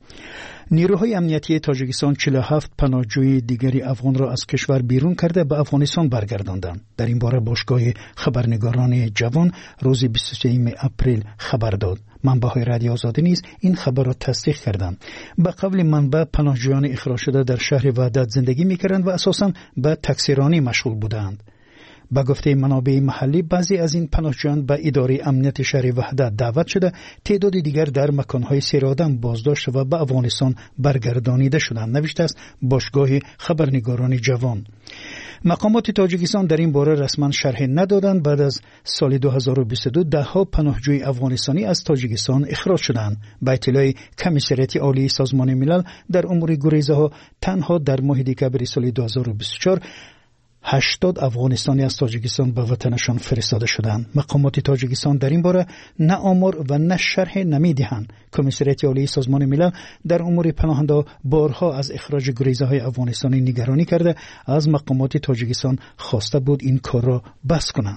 نیروهای امنیتی تاجیکستان چهل و هفت پناهجوی دیگری افغان را از کشور بیرون کرده به افغانستان برگرداندند. در این باره باشگاه خبرنگاران جوان روز بیست و سوم اپریل خبر داد. منبع‌های رادیو آزادی نیز این خبر را تصدیق کردند. به قول منبع، پناهجویان اخراج شده در شهر وحدت زندگی می‌کردند و اساساً به تکثیرانی مشغول بودند. با گفته منابع محلی، بعضی از این پناهجویان به اداره امنیت شهر وحدت دعوت شده، تعداد دیگر در مکانهای سیرادم بازداشت و به افغانستان برگردانیده شدند، نوشته است باشگاه خبرنگاران جوان. مقامات تاجیکستان در این باره رسما شرح ندادند. بعد از سال دو هزار و بیست و دو دهها پناهجوی افغانستانی از تاجیکستان اخراج شدند. به اطلاع کمیسریت عالی سازمان ملل در امور گریزه ها، تنها در ماه دکمبر سال دو هزار و بیست و چهار هشتاد افغانستانی از تاجیکستان به وطنشان فرستاده شدند. مقامات تاجیکستان در این باره نه آمار و نه شرح نمیدهند. کمیسریت عالی سازمان ملل در امور پناهنده بارها از اخراج گریزه های افغانستانی نگرانی کرده، از مقامات تاجیکستان خواسته بود این کار را بس کنند.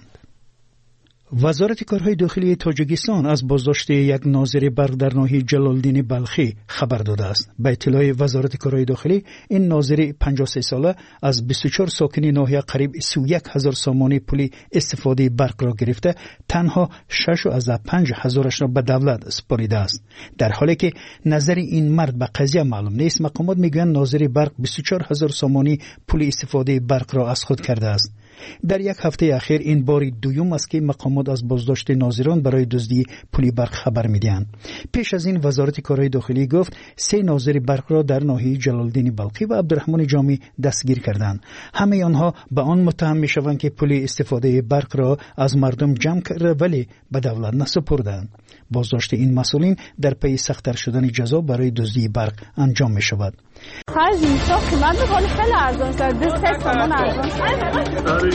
وزارت کارهای داخلی تاجیکستان از بازداشت یک ناظر برق در ناحیه جلالدین بلخی خبر داده است. به اطلاع وزارت کارهای داخلی، این ناظر پنجاه و سه ساله از بیست و چهار ساکن ناحیه قریب سی و یک هزار سامانه پولی استفاده برق را گرفته، تنها شش و از پنج هزارش را به دولت سپاریده است. در حالی که نظر این مرد به قضیه معلوم نیست، مقامات میگویند ناظر برق بیست و چهار هزار سامانه پولی استفاده برق را از خود کرده است. در یک هفته اخیر این باری دوم است که مقامات از بازداشت ناظران برای دزدی پول برق خبر می‌دهند. پیش از این وزارت کارهای داخلی گفت سه ناظر برق را در ناحیه جلالدین بلخی و عبدالرحمن جامی دستگیر کردند. همه آنها به آن متهم می‌شوند که پول استفاده برق را از مردم جمع کرده ولی به دولت نسپردند. بازداشت این مسئولین در پی سخت‌تر شدن جزا برای دزدی برق انجام می‌شود. خرج اینجا قیمت می‌کنه خیلی ارزان است. دست سامان ارزان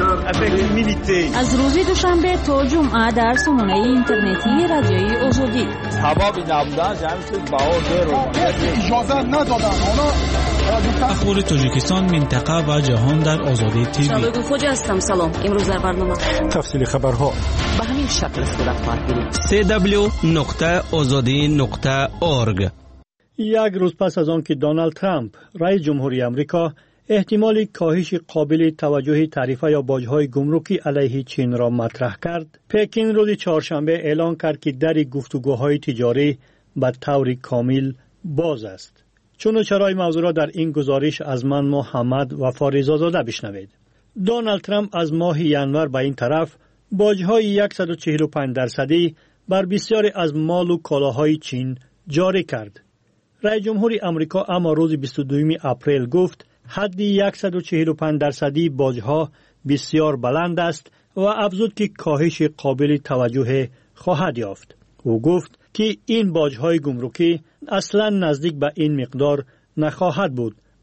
از روز دوشنبه تا جمعه در سامانه اینترنتی رادیوی آزادی تمام نبودن جمعیت باور رو اجازه ندادن. اخبار تاجیکستان، منطقه و جهان در آزادی تیوی. شباب خوج هستم. سلام. امروز در برنامه تفصیل خبرها به همین شکل صورت خواهد گرفت. سی دبلیو نقطه آزادی نقطه اورگ. یک روز پس از آن که دونالد ترامپ رئیس جمهوری آمریکا احتمال کاهش قابل توجه تعرفه یا باج‌های گمرکی علیه چین را مطرح کرد، پکین روز چهارشنبه اعلان کرد که در گفتگوهای تجاری به طور کامل باز است. چون و چرای موضوع را در این گزارش از من محمد و فاریزادزاده بشنوید. دونالد ترامپ از ماه ژانویه به این طرف باج‌های صد و چهل و پنج درصدی بر بسیاری از مال و کالاهای چین جاری کرد. رئیس جمهوری آمریکا اما روز بیست و دوم اپریل گفت حد صد و چهل و پنج درصدی باج‌ها بسیار بلند است و افزود که کاهش قابل توجه خواهد یافت. او گفت که این باج‌های گمرکی اصلا نزدیک به این مقدار نخواهد بود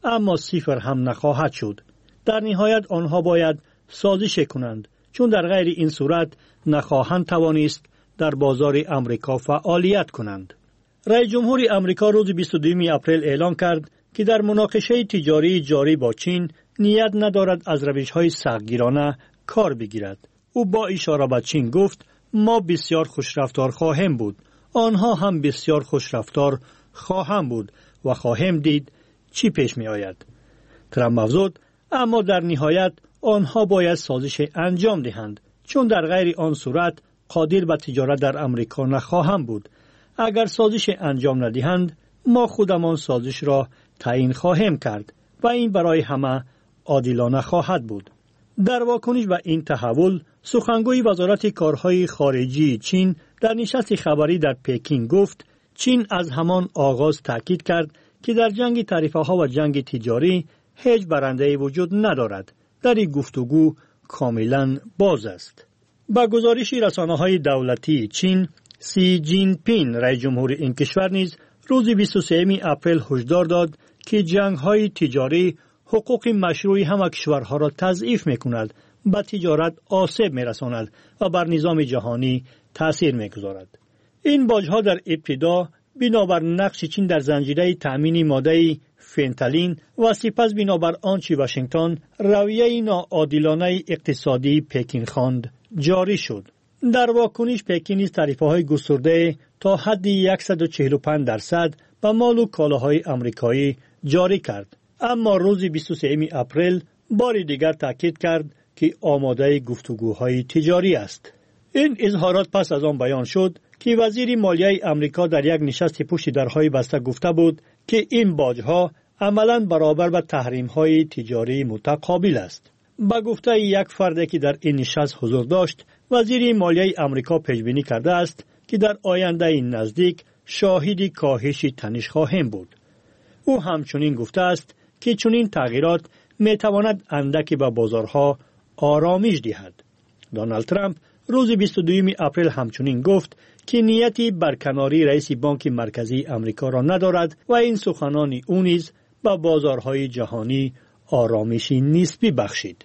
اما صفر هم نخواهد شد. در نهایت آنها باید سازش کنند، چون در غیر این صورت نخواهند توانست در بازار امریکا فعالیت کنند. رئیس جمهور امریکا روز بیست و دوم اپریل اعلام کرد که در مناقشه تجاری جاری با چین نیت ندارد از روش‌های سختگیرانه کار بگیرد. او با اشاره به چین گفت ما بسیار خوشرفتار خواهیم بود، آنها هم بسیار خوشرفتار خواهند بود و خواهیم دید چی پیش می آید. ترامپ افزود اما در نهایت آنها باید سازش انجام دهند، چون در غیر آن صورت قادر به تجارت در امریکا نخواهند بود. اگر سازش انجام ندهند ما خودمان سازش را تعیین خواهیم کرد و این برای همه عادلانه خواهد بود. در واکنش به این تحول، سخنگوی وزارت کارهای خارجی چین در نشست خبری در پکین گفت چین از همان آغاز تاکید کرد که در جنگ تعرفه ها و جنگ تجاری هیچ برنده وجود ندارد. در این گفتگو کاملا باز است. با گزارش رسانه‌های دولتی چین، سی جین پین رئیس جمهور این کشور نیز روز بیست و سوم اپریل هشدار داد که جنگ‌های تجاری حقوق مشروع همه کشورها را تضعیف می‌کند، به تجارت آسیب می‌رساند و بر نظام جهانی تأثیر می‌گذارد. این باج‌ها در ابتدا بنابر نقش چین در زنجیره تأمین ماده فنتالین و سپس بنابر آنچه واشنگتن رویه ناعادلانه اقتصادی پکین خواند جاری شد. در واکنش پکین نیز تعرفه‌های گسترده تا حد صد و چهل و پنج درصد به مال و کالاهای آمریکایی جاری کرد. اما روز بیست و سوم اپریل بار دیگر تاکید کرد که آماده گفتگوهای تجاری است. این اظهارات پس از آن بیان شد که وزیر مالیه آمریکا در یک نشست پشت درهای بسته گفته بود که این باج‌ها عملاً برابر با تحریم‌های تجاری متقابل است. با گفته یک فرد که در این نشست حضور داشت، وزیر مالیه آمریکا پیش‌بینی کرده است که در آینده نزدیک شاهد کاهش تنش خواهیم بود. او همچنین گفته است که چنین تغییرات می‌تواند اندکی به بازارها آرامش دهد. دونالد ترامپ روز بیست و دوم اپریل همچنین گفت که نیتی برکناری رئیس بانک مرکزی آمریکا را ندارد و این سخنان او نیز به بازارهای جهانی آرامشی نسبی بخشید.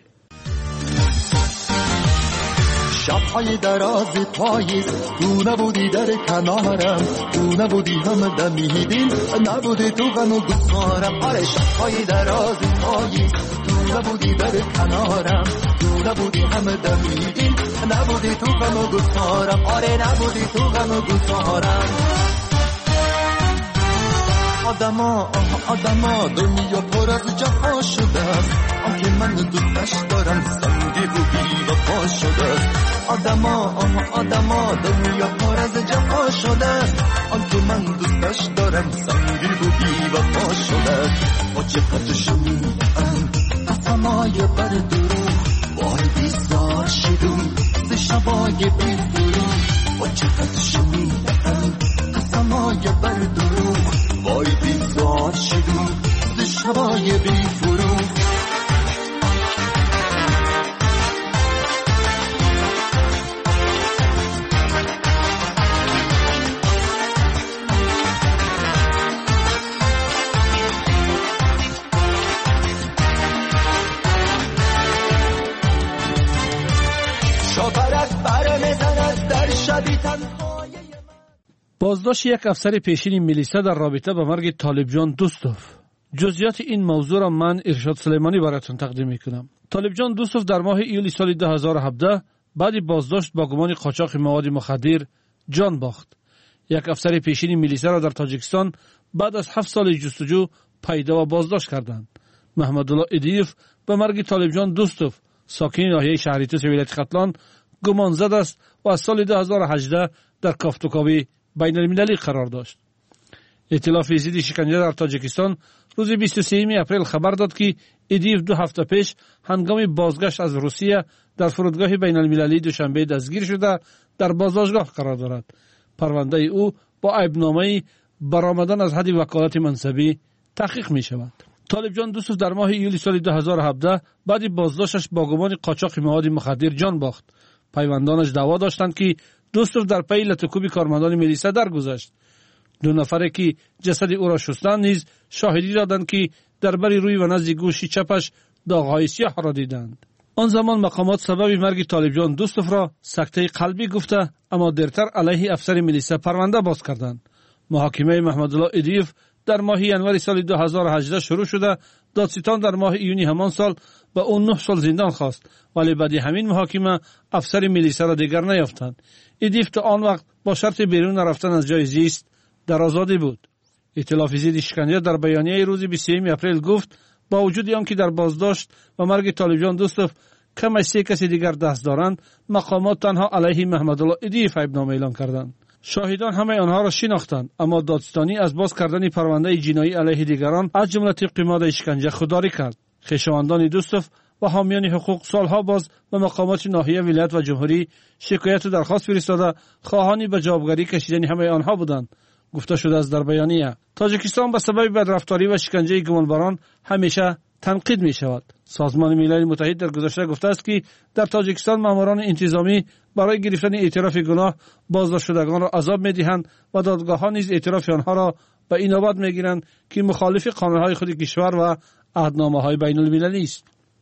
شب‌های دراز پاییز تو نبودی در کنارم، تو نبودی هم دمیدین، نبودی تو غم و گسارم. آره شب‌های دراز پاییز تو نبودی در کنارم، تو نبودی هم دمیدین، نبودی تو غم و گسارم. آره نبودی تو غم و گسارم. آدما آدما دنیا پر از جفا شده است، آنکه من دوستش دارم سنگی و بی وفا شده است. آدما آدما دنیا پر از جفا شده است، آنکه من دوستش دارم سنگی و بی وفا شده است. با چقدر شنیدم قسمای بر دروغ، وای بیزار شدم ز شبای بی فروغ. با چقدر شنیدم قسمای بر دروغ، وای بیزار شدم ز شبای بی فروغ. بازداشت یک افسر پیشین میلیسا در رابطه با مرگ طالبجان دوستوف. جزئیات این موضوع را من ارشاد سلیمانی براتون تقدیم میکنم. طالبجان دوستوف در ماه ایولی سال دو هزار و هفده بعد بازداشت با گمان قاچاق مواد مخدر جان باخت. یک افسر پیشین میلیسا را در تاجیکستان بعد از هفت سال جستجو پیدا و بازداشت کردند. محمدالله ادیف به مرگ طالبجان دوستوف ساکن ناحیه شهری توس ولایت ختلان گمان زد است و از سال دو هزار و هجده در کافتوکاوی بین المللی قرار داشت. ائتلاف ضد شکنجه در تاجیکستان روز بیست و سوم اپریل خبر داد که ادیف دو هفته پیش هنگام بازگشت از روسیه در فرودگاه بین المللی دوشنبه دستگیر شده در بازداشتگاه قرار دارد. پرونده او با عیبنامه برآمدن از حد وکالت منصبی تحقیق می شود. طالبجان دوستوف در ماه ایولی سال دو هزار و هفده بعد بازداشتش با گمان قاچاق مواد مخدر جان باخت. پیوندانش دعوا داشتند که دوستوف در پی لطوکوب کارمندان میلیسا درگذشت. دو نفره که جسد او را شستند نیز شاهدی دادند که در بر روی و نزد گوش چپش داغ‌های سیاه را دیدند. آن زمان مقامات سبب مرگ طالبجان دوستوف را سکته قلبی گفته، اما دیرتر علیه افسر میلیسا پرونده باز کردند. محاکمه محمدالله ایدیف در ماه ینوری سال دو هزار و هجده شروع شده، دادستان در ماه ایونی همان سال به اون نه سال زندان خواست، ولی بعد همین محاکمه افسر میلیسا را دیگر نیافتند. ایدیف تا آن وقت با شرط بیرون رفتن از جای زیست در آزادی بود. ائتلاف ضد شکنجه در بیانیه روز بیست و سوم اپریل گفت با وجود آنکه در بازداشت و مرگ طالبجان دوستوف کم از سه کسی دیگر دست دارند، مقامات تنها علیه محمدالله ایدیف عیبنامه اعلان کردند. شاهدان همه آنها را شناختند، اما دادستانی از باز کردن پرونده جنایی علیه دیگران از جمله طبق ماده شکنجه خودداری کرد. خویشاوندان دوستوف و حامیان حقوق سالها باز به مقامات ناحیه ولایت و جمهوری شکایت و درخواست فرستاده خواهانی به جوابگری کشیدن همه آنها بودند. گفته شده است در بیانیه تاجیکستان به سبب بدرفتاری و شکنجه گمانبران همیشه تنقید می شود. سازمان ملل متحد در گذشته گفته است که در تاجیکستان ماموران انتظامی برای گرفتن اعتراف گناه بازداشت شدگان را عذاب می دهند و دادگاه‌ها نیز اعتراف آنها را به این نوبت می گیرند که مخالف قانون‌های خود کشور و عهدنامه‌های بین المللی است.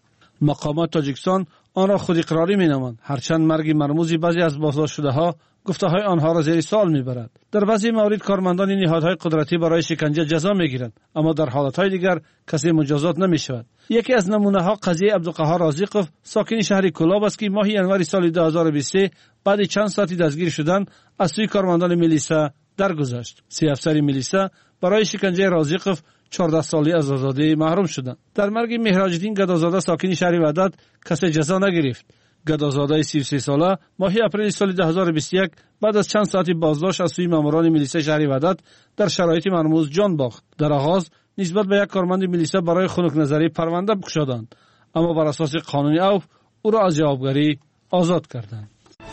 مقامات تاجیکستان آن را خود اقراری می نامند، هرچند مرگ مرموز بعضی از بازداشت شده‌ها گفته های آنها را زیر سوال میبرد. در بعضی موارد کارمندان نهادهای قدرتی برای شکنجه جزا میگیرند، اما در حالتهای دیگر کسی مجازات نمیشود. یکی از نمونه ها قضیه عبدالقهار رازیقوف ساکن شهر کلاب است که ماه ینوری سال دو هزار و بیست و سه بعد چند ساعتی دستگیر شدن از سوی کارمندان میلیسا درگذشت. سه افسر میلیسا برای شکنجه رازیقوف چهارده سالی از آزادی محروم شدند. در مرگ مهراج‌الدین گدازاده ساکن شهر وحدت کسی جزا نگرفت. گدازاده سی و سه ساله ماه اپریل سال دو هزار و بیست و یک بعد از چند ساعتی بازداشت از سوی ماموران میلیسا شهر وحدت در شرایط مرموز جان باخت. در آغاز نسبت به یک کارمند میلیسا برای خنک نظری پرونده گشادند، اما بر اساس قانون عفو او را از جوابگری آزاد کردند.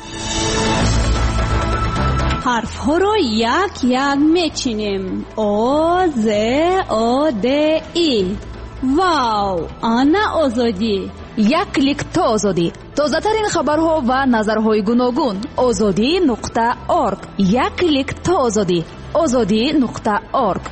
حرف ها را یک یک میچینیم. او ز او د ای. واو، آنا آزادی. یک کلیک تا آزادی. تازه ترین خبرها و نظرهای گوناگون. آزادی نقطه ارگ. یک کلیک تا آزادی. آزادی نقطه ارگ.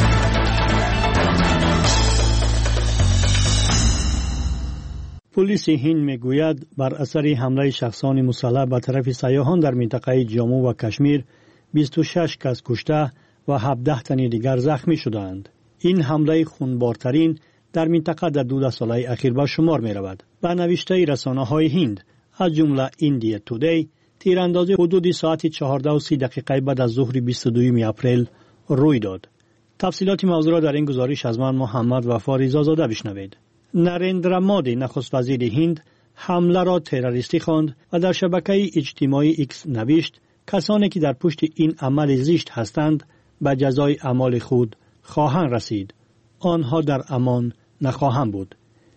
پلیس هند میگوید بر اثر حمله شخصان مسلح به طرف سیاحان در منطقه جامو و کشمیر بیست و شش کس کشته و هفده تن دیگر زخمی شدند. این حمله خونبارترین در منطقه در دو ساله اخیر به شمار می رود. به نوشته رسانه های هند از جمله ایندیا تودی، تیراندازی حدود ساعت چهارده و سی دقیقه بعد از ظهر بیست و دو اپریل روی داد. تفصیلات موضوع را در این گزارش از من محمد وفا رضازاده بشنوید. نریندرا مودی نخست وزیر هند حمله را تروریستی خواند و در شبکه اجتماعی ایکس نوشت کسانی که در پشت این عمل زشت هستند به جزای اعمال خود خواهند رسید. آنها در امان نخواهند بود.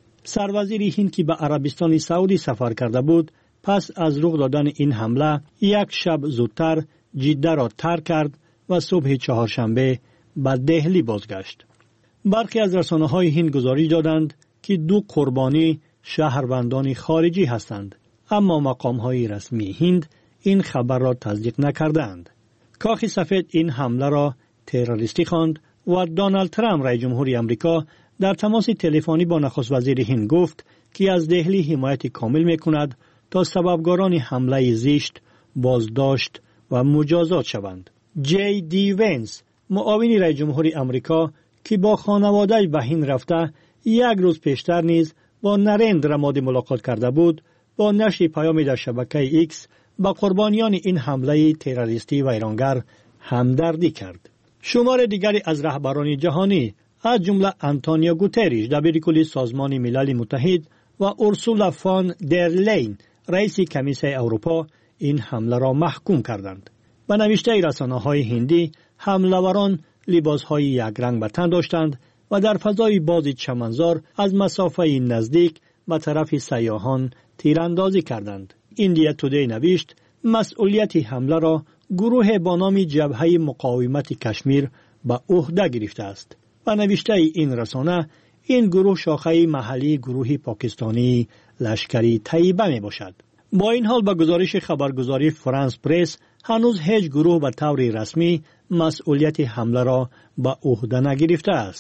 سروزیر هند که به عربستان سعودی سفر کرده بود پس از رخ دادن این حمله یک شب زودتر جده را ترک کرد و صبح چهارشنبه به دهلی بازگشت. برخی از رسانه های هند گزارش دادند که دو قربانی شهروندان خارجی هستند، اما مقام های رسمی هند این خبر را تصدیق نکردند. کاخ سفید این حمله را تروریستی خواند و دونالد ترامپ رئیس جمهوری آمریکا در تماس تلفنی با نخست وزیر هند گفت که از دهلی حمایت کامل میکند تا سببکاران حمله زشت بازداشت و مجازات شوند. جی دی ونس معاون رئیس جمهوری آمریکا که با خانواده به هند رفته یک روز پیشتر نیز با نریندرا مودی ملاقات کرده بود، با نشر پیامی در شبکه ایکس با قربانیان این حمله تروریستی و ایرانگر همدردی کرد. شمار دیگری از رهبران جهانی از جمله آنتونیو گوتریش دبیرکل سازمان ملل متحد و اورسولا فون در لین رئیس کمیسیون اروپا این حمله را محکوم کردند. به نوشته رسانه‌های هندی حمله‌وران لباس‌های یک رنگ به تن داشتند و در فضای باز چمنزار از مسافه نزدیک به طرف سیاحان تیراندازی کردند. ایندیا تودی نوشت مسئولیت حمله را گروه با نام جبهه مقاومت کشمیر به عهده گرفته است. و نوشته این رسانه این گروه شاخه محلی گروه پاکستانی لشکری طیبه می باشد. با این حال به گزارش خبرگزاری فرانس پرس هنوز هیچ گروه به طور رسمی مسئولیت حمله را به عهده نگرفته است.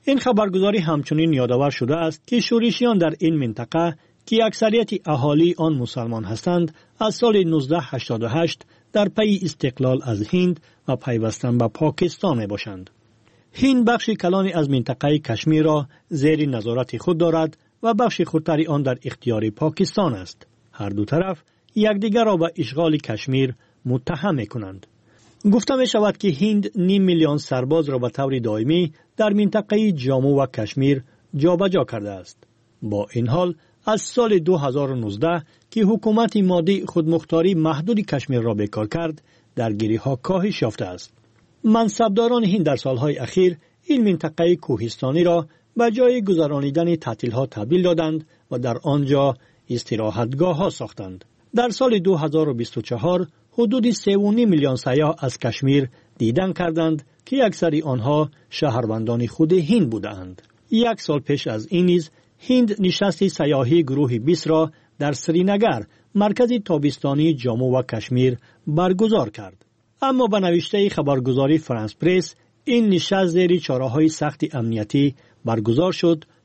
این خبرگزاری همچنین یادآور شده است که شورشیان در این منطقه که اکثریت اهالی آن مسلمان هستند از سال نوزده هشتاد و هشت در پی استقلال از هند و پیوستن به پاکستان می باشند. هند بخش کلانی از منطقه کشمیر را زیر نظارت خود دارد و بخش خودتری آن در اختیار پاکستان است. هر دو طرف یکدیگر را به اشغال کشمیر متهم می کنند. گفته می شود که هند نیم میلیون سرباز را به طور دائمی در منطقه جامو و کشمیر جابجا کرده است. با این حال از سال دو هزار و نوزده که حکومت مادی خودمختاری محدود کشمیر را بکار کرد، درگیری ها کاهش یافته است. منصبداران هند در سالهای اخیر این منطقه کوهستانی را به جای گذرانیدن تعطیل ها تبدیل دادند و در آنجا استراحتگاه ها ساختند. در سال دو هزار و بیست و چهار حدود سه و نیم میلیون سیاح از کشمیر دیدن کردند که اکثر آنها شهروندان خود هند بودند. یک سال پیش از این نیز هند نشست سیاحی گروه بیست را در سرینگر، مرکز تابستانی جامو و کشمیر برگزار کرد. اما به نوشته خبرگزاری فرانس پرس این نشست زیر چاره‌های سخت امنیتی برگزار شد